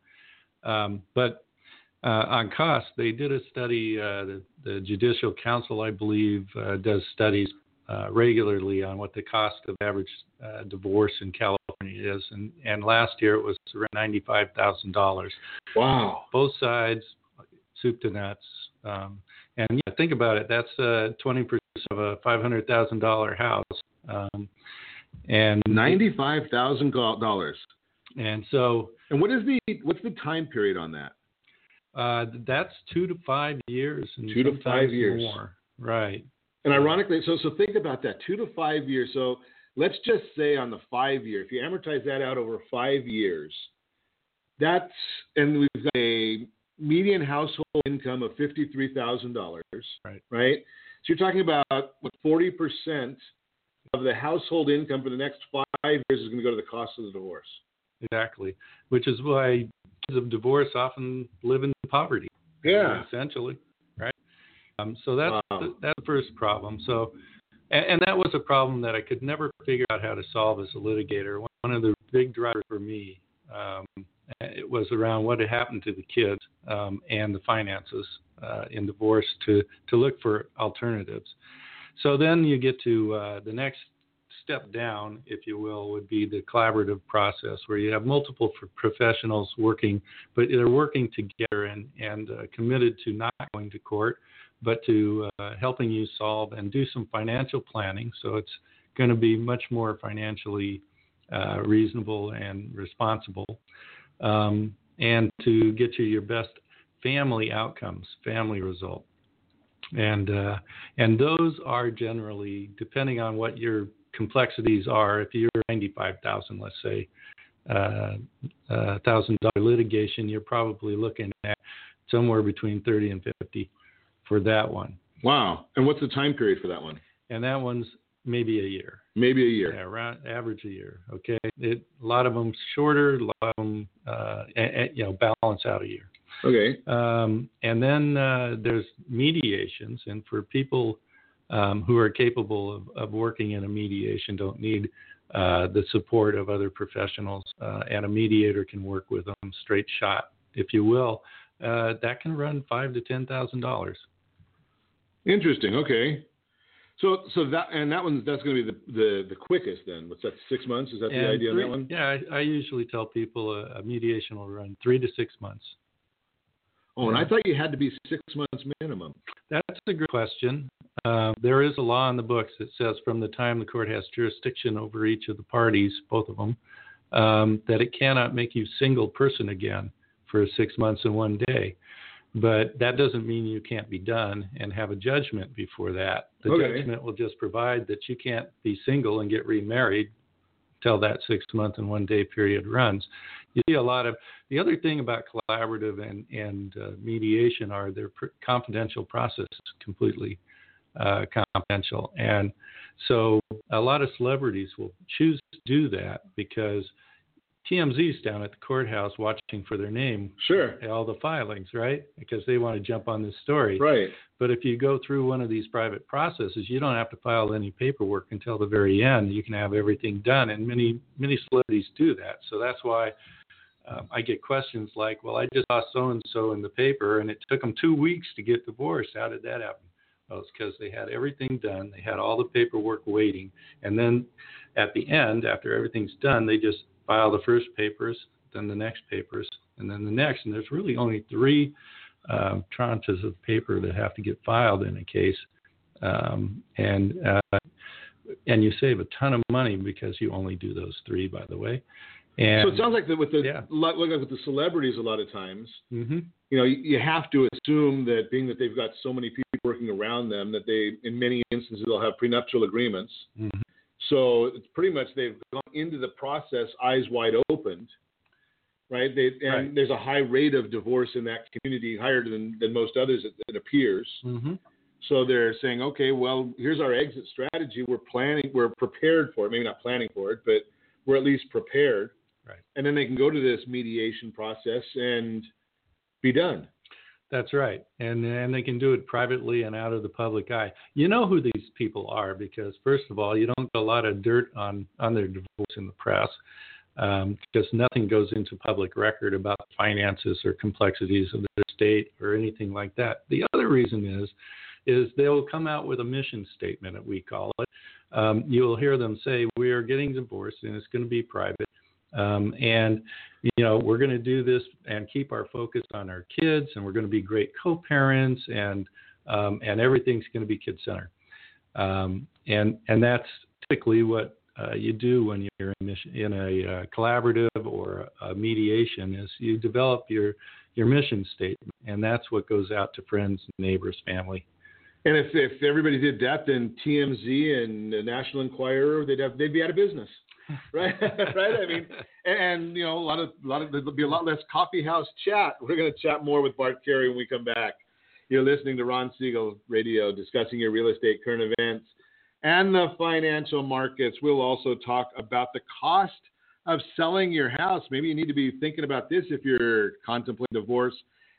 Um, but uh, on cost, they did a study, uh, the, the Judicial Council, I believe, uh, does studies uh, regularly on what the cost of average uh, divorce in California is. And, and last year it was around ninety-five thousand dollars. Wow. Both sides, soup to nuts. Um, and yeah, think about it. That's uh, twenty percent of a five hundred thousand dollars house. Um, and ninety-five thousand dollars. And so. And what is the what's the time period on that? Uh, that's two to five years. And two to five years. More. Right. And ironically, so so think about that. Two to five years. So let's just say on the five year, if you amortize that out over five years, that's and we've got a median household income of fifty-three thousand dollars. Right. Right. So you're talking about what, forty percent of the household income for the next five years is going to go to the cost of the divorce. Exactly. Which is why kids of divorce often live in poverty. Yeah. Essentially. Right. Um, so that's wow. the, that's the first problem. So, and, and that was a problem that I could never figure out how to solve as a litigator. One of the big drivers for me, um, it was around what had happened to the kids um, and the finances uh, in divorce to, to look for alternatives. So then you get to uh, the next step down, if you will, would be the collaborative process where you have multiple f- professionals working, but they're working together and, and uh, committed to not going to court, but to uh, helping you solve and do some financial planning. So it's going to be much more financially uh, reasonable and responsible, um, and to get you your best family outcomes, family result. And uh, and those are generally, depending on what your complexities are, if you're ninety-five thousand dollars, let's say, uh, uh, one thousand dollars litigation, you're probably looking at somewhere between thirty and fifty for that one. Wow. And what's the time period for that one? And that one's maybe a year. Maybe a year. Yeah, around average a year. Okay. It, a lot of them shorter, a lot of them, uh, and, and, you know, balance out a year. Okay. Um, and then uh, there's mediations, and for people um, who are capable of, of working in a mediation, don't need uh, the support of other professionals, uh, and a mediator can work with them straight shot, if you will. Uh, that can run five to ten thousand dollars. Interesting. Okay. So, so that and that one that's going to be the, the, the quickest then. What's that? Six months? Is that and the idea three, on that one? Yeah, I, I usually tell people a, a mediation will run three to six months. Oh, and I thought you had to be six months minimum. That's a good question. Uh, there is a law in the books that says from the time the court has jurisdiction over each of the parties, both of them, um, that it cannot make you single person again for six months and one day. But that doesn't mean you can't be done and have a judgment before that. The Okay. judgment will just provide that you can't be single and get remarried till that six month and one day period runs. You see a lot of the other thing about collaborative and, and uh, mediation are they're pr- confidential processes, completely uh, confidential. And so a lot of celebrities will choose to do that because T M Z's down at the courthouse watching for their name. Sure. All the filings, right? Because they want to jump on this story. Right. But if you go through one of these private processes, you don't have to file any paperwork until the very end. You can have everything done, and many many celebrities do that. So that's why um, I get questions like, "Well, I just saw so and so in the paper, and it took them two weeks to get divorced. How did that happen?" Well, it's because they had everything done. They had all the paperwork waiting, and then at the end, after everything's done, they just file the first papers, then the next papers, and then the next. And there's really only three um, tranches of paper that have to get filed in a case. Um, and uh, and you save a ton of money because you only do those three, by the way. And, so it sounds like that with the yeah. like with the celebrities, a lot of times, mm-hmm. you know, you, you have to assume that being that they've got so many people working around them, that they, in many instances, they'll have prenuptial agreements. Mm-hmm. So it's pretty much they've gone into the process eyes wide opened, right? They, and Right. there's a high rate of divorce in that community, higher than, than most others, it, it appears. Mm-hmm. So they're saying, okay, well, here's our exit strategy. We're planning, we're prepared for it. Maybe not planning for it, but we're at least prepared. Right. And then they can go to this mediation process and be done. That's right. And and they can do it privately and out of the public eye. You know who these people are because, first of all, you don't get a lot of dirt on, on their divorce in the press um, because nothing goes into public record about finances or complexities of their estate or anything like that. The other reason is, is they'll come out with a mission statement, that we call it. Um, you'll hear them say, we are getting divorced and it's going to be private. Um, and, you know, we're going to do this and keep our focus on our kids, and we're going to be great co-parents, and um, and everything's going to be kid-centered. Um, and and that's typically what uh, you do when you're in, mission, in a uh, collaborative or a mediation is you develop your, your mission statement, and that's what goes out to friends, neighbors, family. And if, if everybody did that, then T M Z and the National Enquirer, they'd have they'd be out of business. Right, right. I mean, and, and you know, a lot of, a lot of, there'll be a lot less coffee house chat. We're going to chat more with Bart Carey when we come back. You're listening to Ron Siegel Radio, discussing your real estate current events and the financial markets. We'll also talk about the cost of selling your house. Maybe you need to be thinking about this if you're contemplating divorce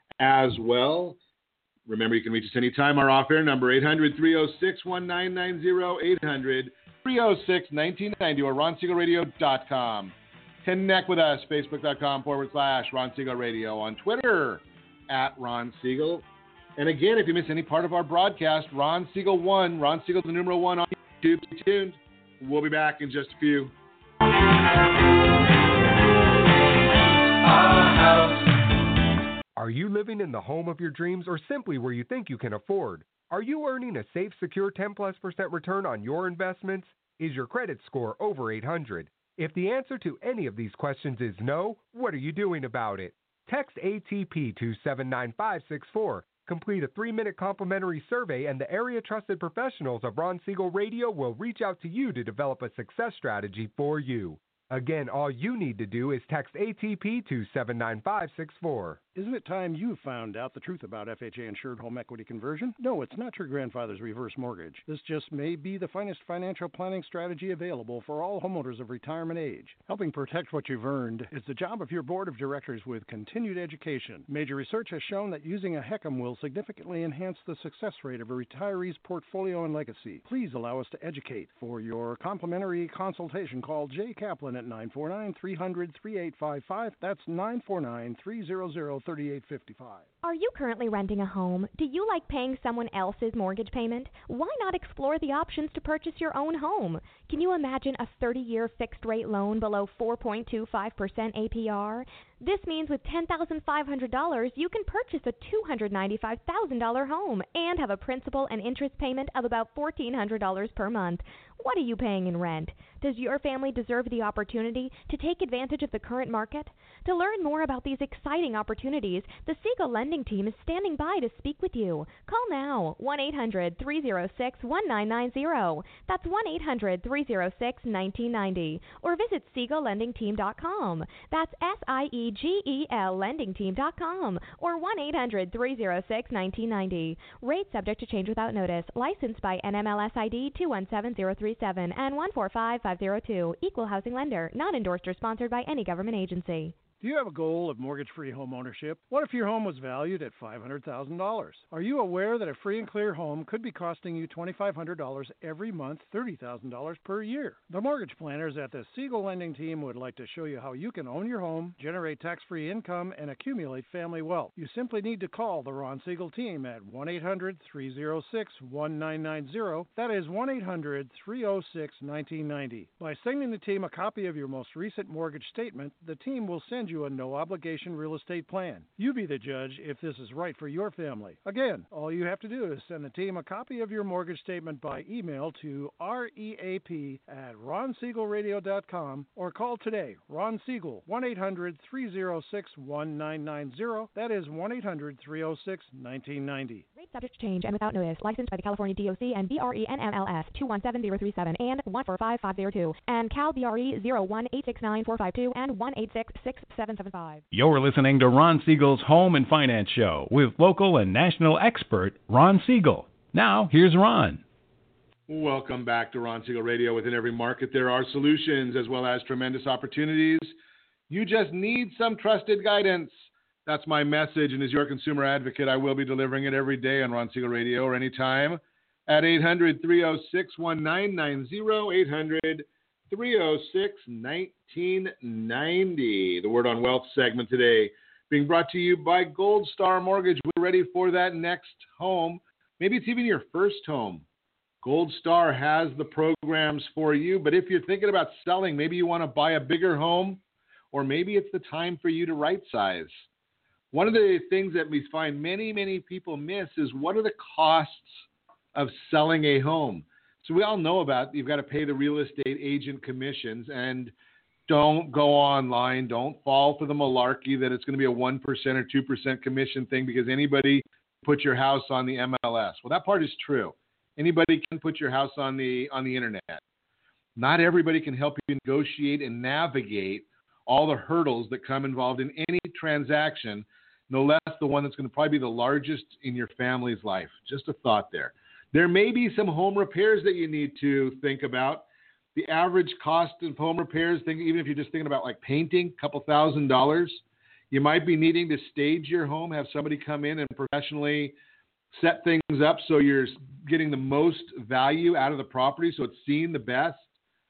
as well. Remember, you can reach us anytime. Our off-air number, eight hundred, three oh six, one nine nine oh, eight hundred, three oh six, nineteen ninety, or ron siegel radio dot com. Connect with us, facebook.com forward slash Ron Siegel Radio, on Twitter, at Ron Siegel. And again, if you miss any part of our broadcast, Ron Siegel one, Ron Siegel the numeral one on YouTube. Stay tuned. We'll be back in just a few. Are you living in the home of your dreams or simply where you think you can afford? Are you earning a safe, secure ten plus percent return on your investments? Is your credit score over eight hundred? If the answer to any of these questions is no, what are you doing about it? Text A T P to seven nine five six four. Complete a three-minute complimentary survey, and the area-trusted professionals of Ron Siegel Radio will reach out to you to develop a success strategy for you. Again, all you need to do is text A T P to seven nine five six four. Isn't it time you found out the truth about F H A-insured home equity conversion? No, it's not your grandfather's reverse mortgage. This just may be the finest financial planning strategy available for all homeowners of retirement age. Helping protect what you've earned is the job of your board of directors with continued education. Major research has shown that using a HECM will significantly enhance the success rate of a retiree's portfolio and legacy. Please allow us to educate. For your complimentary consultation, call Jay Kaplan at nine four nine, three hundred, thirty-eight fifty-five. That's nine four nine, three hundred, thirty-eight fifty-five. Are you currently renting a home? Do you like paying someone else's mortgage payment? Why not explore the options to purchase your own home? Can you imagine a thirty-year fixed-rate loan below four point two five percent A P R? This means with ten thousand five hundred dollars, you can purchase a two hundred ninety-five thousand dollars home and have a principal and interest payment of about fourteen hundred dollars per month. What are you paying in rent? Does your family deserve the opportunity to take advantage of the current market? To learn more about these exciting opportunities, the Siegel Lending Team is standing by to speak with you. Call now, one eight hundred, three oh six, one nine nine zero. That's one eight hundred, three oh six, one nine nine zero. Or visit Siegel Lending Team dot com. That's S I E G E L Lending Team dot com. Or one eight hundred, three oh six, one nine nine zero. Rate subject to change without notice. Licensed by N M L S I D two one seven zero three seven and one four five five zero two. Equal housing lender. Not endorsed or sponsored by any government agency. Do you have a goal of mortgage-free home ownership? What if your home was valued at five hundred thousand dollars? Are you aware that a free and clear home could be costing you twenty-five hundred dollars every month, thirty thousand dollars per year? The mortgage planners at the Siegel Lending Team would like to show you how you can own your home, generate tax-free income, and accumulate family wealth. You simply need to call the Ron Siegel Team at one eight hundred, three oh six, one nine nine zero. That is one eight hundred, three oh six, one nine nine zero. By sending the team a copy of your most recent mortgage statement, the team will send you a no-obligation real estate plan. You be the judge if this is right for your family. Again, all you have to do is send the team a copy of your mortgage statement by email to reap at ron siegel radio dot com or call today, Ron Siegel, one eight hundred, three oh six, one nine nine zero. That is one eight hundred, three oh six, one nine nine zero. Rate subject to change and without notice. Licensed by the California D O C and B R E N M L S two one seven zero three seven and one four five five zero two and Cal B R E zero one eight six nine four five two and one eight six six seven seven five. You're listening to Ron Siegel's Home and Finance Show with local and national expert Ron Siegel. Now, here's Ron. Welcome back to Ron Siegel Radio. Within every market, there are solutions as well as tremendous opportunities. You just need some trusted guidance. That's my message, and as your consumer advocate, I will be delivering it every day on Ron Siegel Radio or anytime at eight hundred, three oh six, one nine nine zero, eight hundred, three oh six, one nine nine zero. The Word on Wealth segment today being brought to you by Gold Star Mortgage. We're ready for that next home. Maybe it's even your first home. Gold Star has the programs for you, but if you're thinking about selling, maybe you want to buy a bigger home, or maybe it's the time for you to right size. One of the things that we find many, many people miss is what are the costs of selling a home? So we all know about you've got to pay the real estate agent commissions, and don't go online. Don't fall for the malarkey that it's going to be a one percent or two percent commission thing because anybody put your house on the M L S. Well, that part is true. Anybody can put your house on the on the internet. Not everybody can help you negotiate and navigate all the hurdles that come involved in any transaction, no less the one that's going to probably be the largest in your family's life. Just a thought there. There may be some home repairs that you need to think about. The average cost of home repairs, think, even if you're just thinking about like painting, a couple thousand dollars, you might be needing to stage your home, have somebody come in and professionally set things up so you're getting the most value out of the property, so it's seen the best.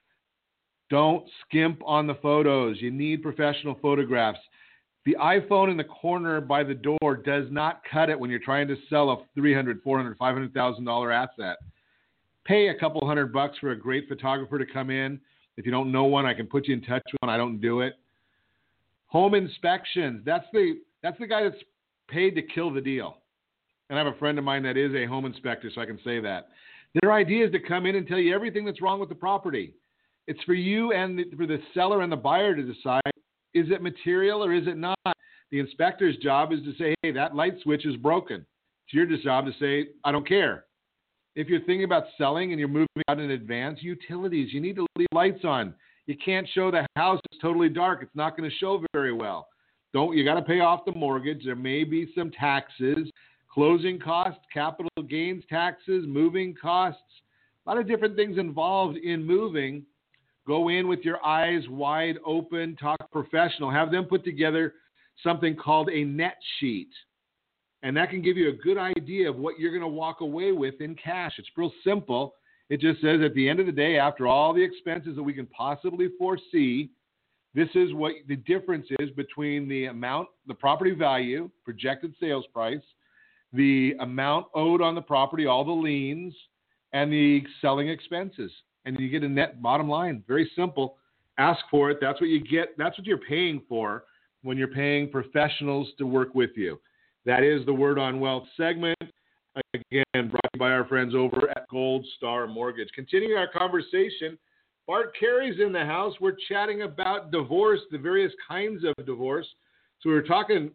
Don't skimp on the photos. You need professional photographs. The iPhone in the corner by the door does not cut it when you're trying to sell a three hundred thousand dollars, four hundred thousand dollars, five hundred thousand dollars asset. pay a couple hundred bucks for a great photographer to come in. If you don't know one, I can put you in touch with one. I don't do it. Home inspections. That's the that's the guy that's paid to kill the deal. And I have a friend of mine that is a home inspector, so I can say that. Their idea is to come in and tell you everything that's wrong with the property. It's for you and the, for the seller and the buyer to decide, is it material or is it not? The inspector's job is to say, hey, that light switch is broken. It's your job to say, I don't care. If you're thinking about selling and you're moving out in advance, utilities, you need to leave lights on. You can't show the house is totally dark. It's not going to show very well. Don't you got to pay off the mortgage. There may be some taxes, closing costs, capital gains taxes, moving costs, a lot of different things involved in moving. Go in with your eyes wide open, talk professional, have them put together something called a net sheet. And that can give you a good idea of what you're going to walk away with in cash. It's real simple. It just says at the end of the day, after all the expenses that we can possibly foresee, this is what the difference is between the amount, the property value, projected sales price, the amount owed on the property, all the liens, and the selling expenses. And you get a net bottom line. Very simple. Ask for it. That's what you get. That's what you're paying for when you're paying professionals to work with you. That is the Word on Wealth segment. Again, brought to you by our friends over at Gold Star Mortgage. Continuing our conversation, Bart Carey's in the house. We're chatting about divorce, the various kinds of divorce. So we were talking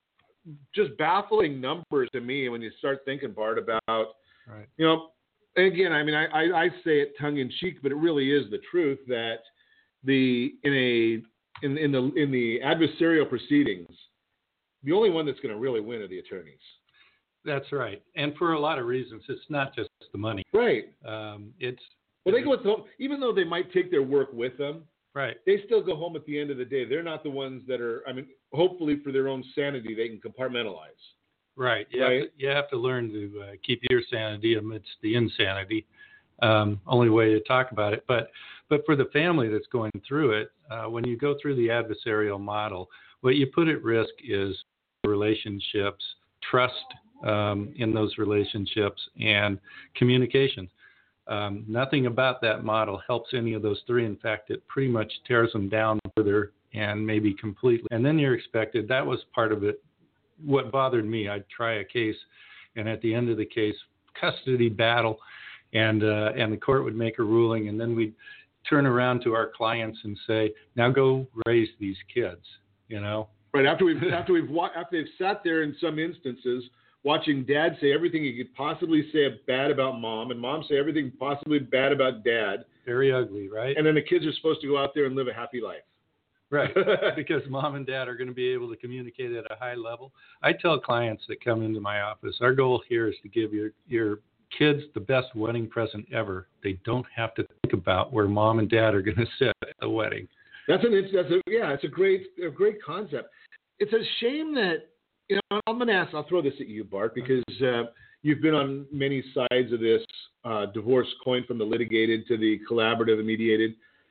just baffling numbers to me when you start thinking, Bart, about, right. you know, again, I mean, I, I, I say it tongue in cheek, but it really is the truth that the in a in, in the in the adversarial proceedings, the only one that's going to really win are the attorneys. That's right. And for a lot of reasons, it's not just the money. Right. Um, it's well, they go home, even though they might take their work with them. Right. They still go home at the end of the day. They're not the ones that are, I mean, hopefully for their own sanity, they can compartmentalize. Right. You, right? Have, to, you have to learn to uh, keep your sanity amidst the insanity. Um, only way to talk about it. But but for the family that's going through it, uh, when you go through the adversarial model, what you put at risk is relationships, trust um, in those relationships, and communication. Um, nothing about that model helps any of those three. In fact, it pretty much tears them down further and maybe completely. And then you're expected, that was part of it. What bothered me, I'd try a case, and at the end of the case, custody battle, and uh, and the court would make a ruling, and then we'd turn around to our clients and say, now go raise these kids, you know? Right, after we've, after we've, after they've sat there in some instances, watching dad say everything he could possibly say bad about mom, and mom say everything possibly bad about dad. Very ugly, right? And then the kids are supposed to go out there and live a happy life. Right, because mom and dad are going to be able to communicate at a high level. I tell clients that come into my office, our goal here is to give your, your kids the best wedding present ever. They don't have to think about where mom and dad are going to sit at the wedding. That's an that's a, yeah, it's a great a great concept. It's a shame that, you know, I'm going to ask, I'll throw this at you, Bart, because uh, you've been on many sides of this uh, divorce coin, from the litigated to the collaborative and mediated.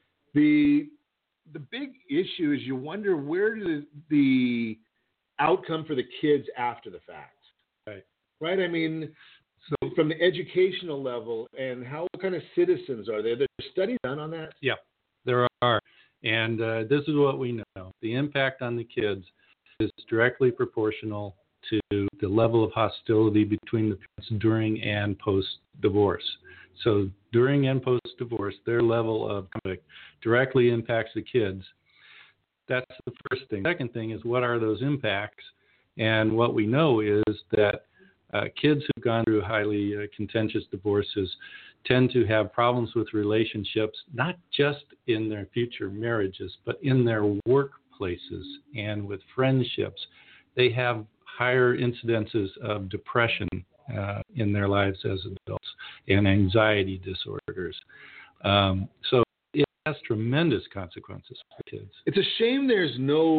The the big issue is you wonder, where does the outcome for the kids after the fact? Right. Right? I mean, so from the educational level, and how what kind of citizens are there? There's studies done on that? Yeah, there are. And uh, this is what we know. The impact on the kids is directly proportional to the level of hostility between the parents during and post-divorce. So during and post-divorce, their level of conflict directly impacts the kids. That's the first thing. Second thing is, what are those impacts? And what we know is that uh, kids who've gone through highly uh, contentious divorces tend to have problems with relationships, not just in their future marriages, but in their workplaces and with friendships. They have higher incidences of depression uh, in their lives as adults, and anxiety disorders. Um, so it has tremendous consequences for kids. It's a shame there's no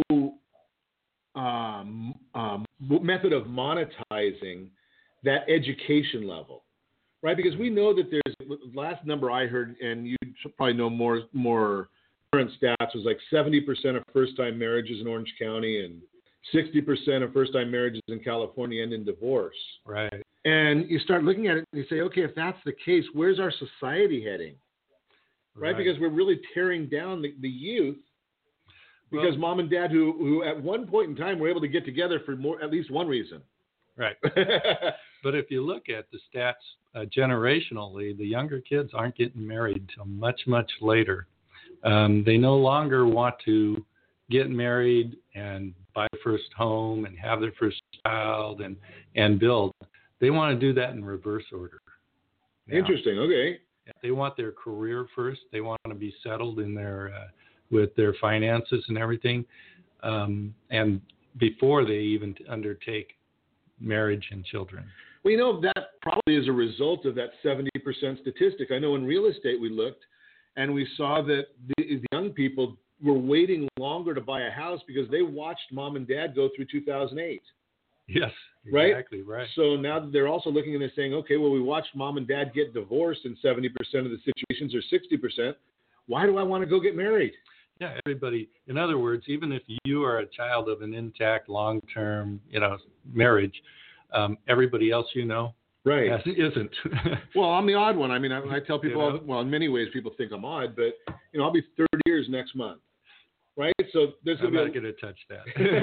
um, um, method of monetizing that education level, right? Because we know that there's, last number I heard, and you probably know more more current stats, was like seventy percent of first-time marriages in Orange County and sixty percent of first-time marriages in California end in divorce. Right. And you start looking at it and you say, okay, if that's the case, where's our society heading? Right? right. Because we're really tearing down the, the youth because well, mom and dad who, who at one point in time were able to get together for more, at least one reason. Right. But if you look at the stats uh, generationally, the younger kids aren't getting married till much, much later. Um, they no longer want to get married and buy their first home and have their first child and, and build. They want to do that in reverse order. Now, interesting. Okay. They want their career first. They want to be settled in their uh, with their finances and everything, um, and before they even undertake marriage and children. Well, you know, that probably is a result of that seventy percent statistic. I know in real estate we looked and we saw that the, the young people were waiting longer to buy a house because they watched mom and dad go through two thousand eight. Yes, right? Exactly right. So now they're also looking and they're saying, okay, well, we watched mom and dad get divorced in seventy percent of the situations or sixty percent. Why do I want to go get married? Yeah, everybody. In other words, even if you are a child of an intact, long-term, you know, marriage, um, everybody else you know right. has, isn't. Well, I'm the odd one. I mean, I, I tell people, you know? well, in many ways people think I'm odd, but, you know, I'll be thirty years next month. Right, so there's I'm gonna not be a... going to touch that.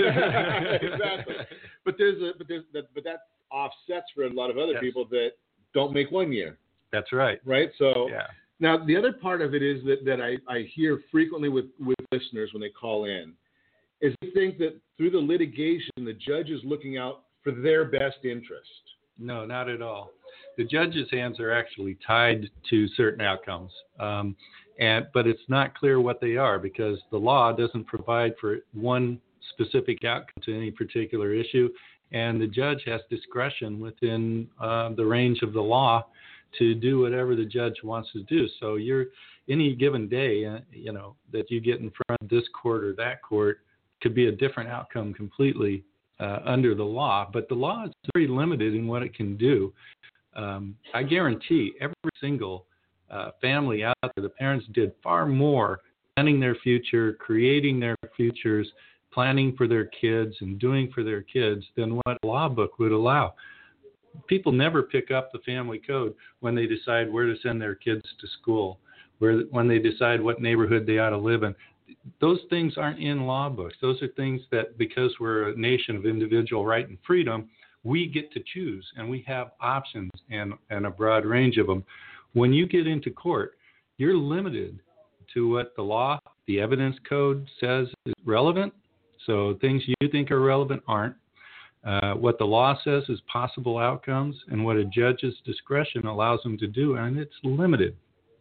Exactly, but there's a but there's that but that offsets for a lot of other yes. people that don't make one year. That's right. Right, so yeah. Now the other part of it is that that I, I hear frequently with, with listeners when they call in is they think that through the litigation the judge is looking out for their best interest. No, not at all. The judge's hands are actually tied to certain outcomes. Um, And, but it's not clear what they are because the law doesn't provide for one specific outcome to any particular issue, and the judge has discretion within uh, the range of the law to do whatever the judge wants to do. So you're any given day, uh, you know, that you get in front of this court or that court could be a different outcome completely uh, under the law, but the law is very limited in what it can do. Um, I guarantee every single Uh, family out there, the parents did far more planning their future, creating their futures, planning for their kids and doing for their kids than what a law book would allow. People never pick up the family code when they decide where to send their kids to school, where when they decide what neighborhood they ought to live in. Those things aren't in law books. Those are things that because we're a nation of individual right and freedom, we get to choose and we have options and, and a broad range of them. When you get into court, you're limited to what the law, the evidence code says is relevant. So things you think are relevant aren't. Uh, what the law says is possible outcomes and what a judge's discretion allows them to do, and it's limited.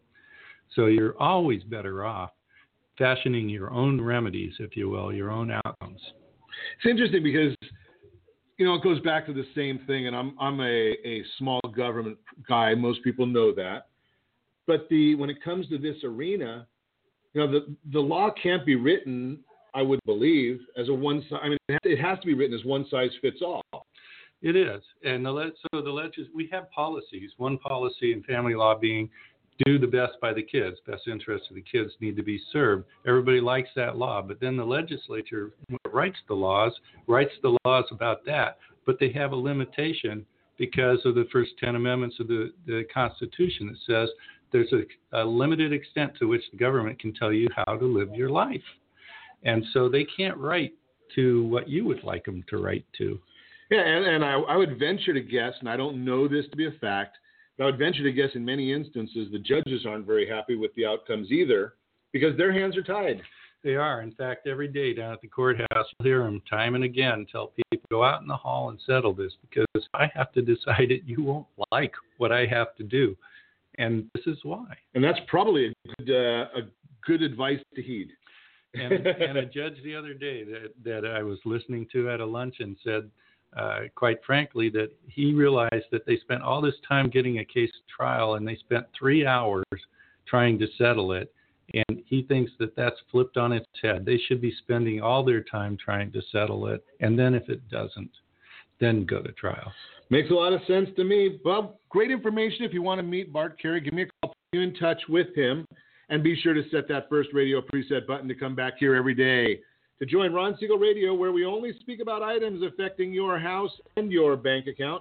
So you're always better off fashioning your own remedies, if you will, your own outcomes. It's interesting because, you know, it goes back to the same thing, and I'm I'm a, a small government guy. Most people know that. But the when it comes to this arena, you know, the the law can't be written, I would believe, as a one size. I mean, it has to be written as one size fits all. It is, and the so the legis we have policies. One policy in family law being do the best by the kids. Best interests of the kids need to be served. Everybody likes that law, but then the legislature writes the laws, writes the laws about that, but they have a limitation because of the first ten amendments of the, the Constitution that says there's a, a limited extent to which the government can tell you how to live your life. And so they can't write to what you would like them to write to. Yeah, and, and I, I would venture to guess, and I don't know this to be a fact, but I would venture to guess in many instances the judges aren't very happy with the outcomes either because their hands are tied. They are. In fact, every day down at the courthouse, you'll hear them time and again tell people, go out in the hall and settle this because I have to decide it. You won't like what I have to do. And this is why. And that's probably a good, uh, a good advice to heed. and, and a judge the other day that, that I was listening to at a luncheon said, uh, quite frankly, that he realized that they spent all this time getting a case to trial and they spent three hours trying to settle it. And he thinks that that's flipped on its head. They should be spending all their time trying to settle it. And then if it doesn't, then go to trial. Makes a lot of sense to me. Well, great information. If you want to meet Bart Carey, give me a call. Put you in touch with him. And be sure to set that first radio preset button to come back here every day to join Ron Siegel Radio, where we only speak about items affecting your house and your bank account.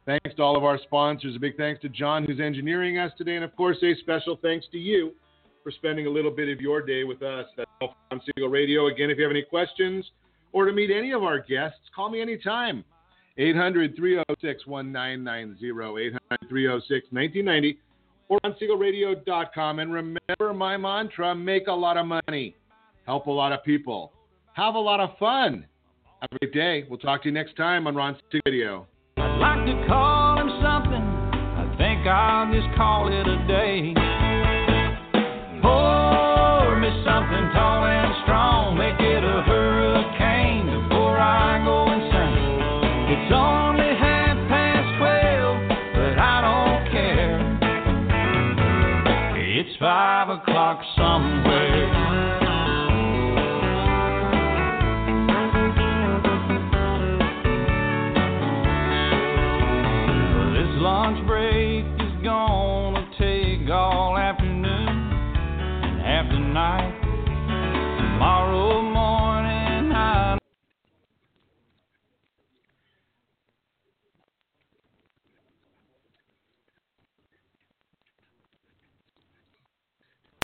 Thanks to all of our sponsors. A big thanks to John, who's engineering us today. And, of course, a special thanks to you for spending a little bit of your day with us. That's all from Ron Siegel Radio. Again, if you have any questions or to meet any of our guests, call me anytime. eight hundred, three oh six, one nine nine zero, eight hundred, three oh six, nineteen ninety, or ron siegel radio dot com. And remember my mantra, make a lot of money, help a lot of people, have a lot of fun. Have a great day. We'll talk to you next time on Ron Siegel Radio. I'd like to call him something. I think I'll just call it a day. Pour me something tall and strong. Make it a hurricane before I go insane. It's all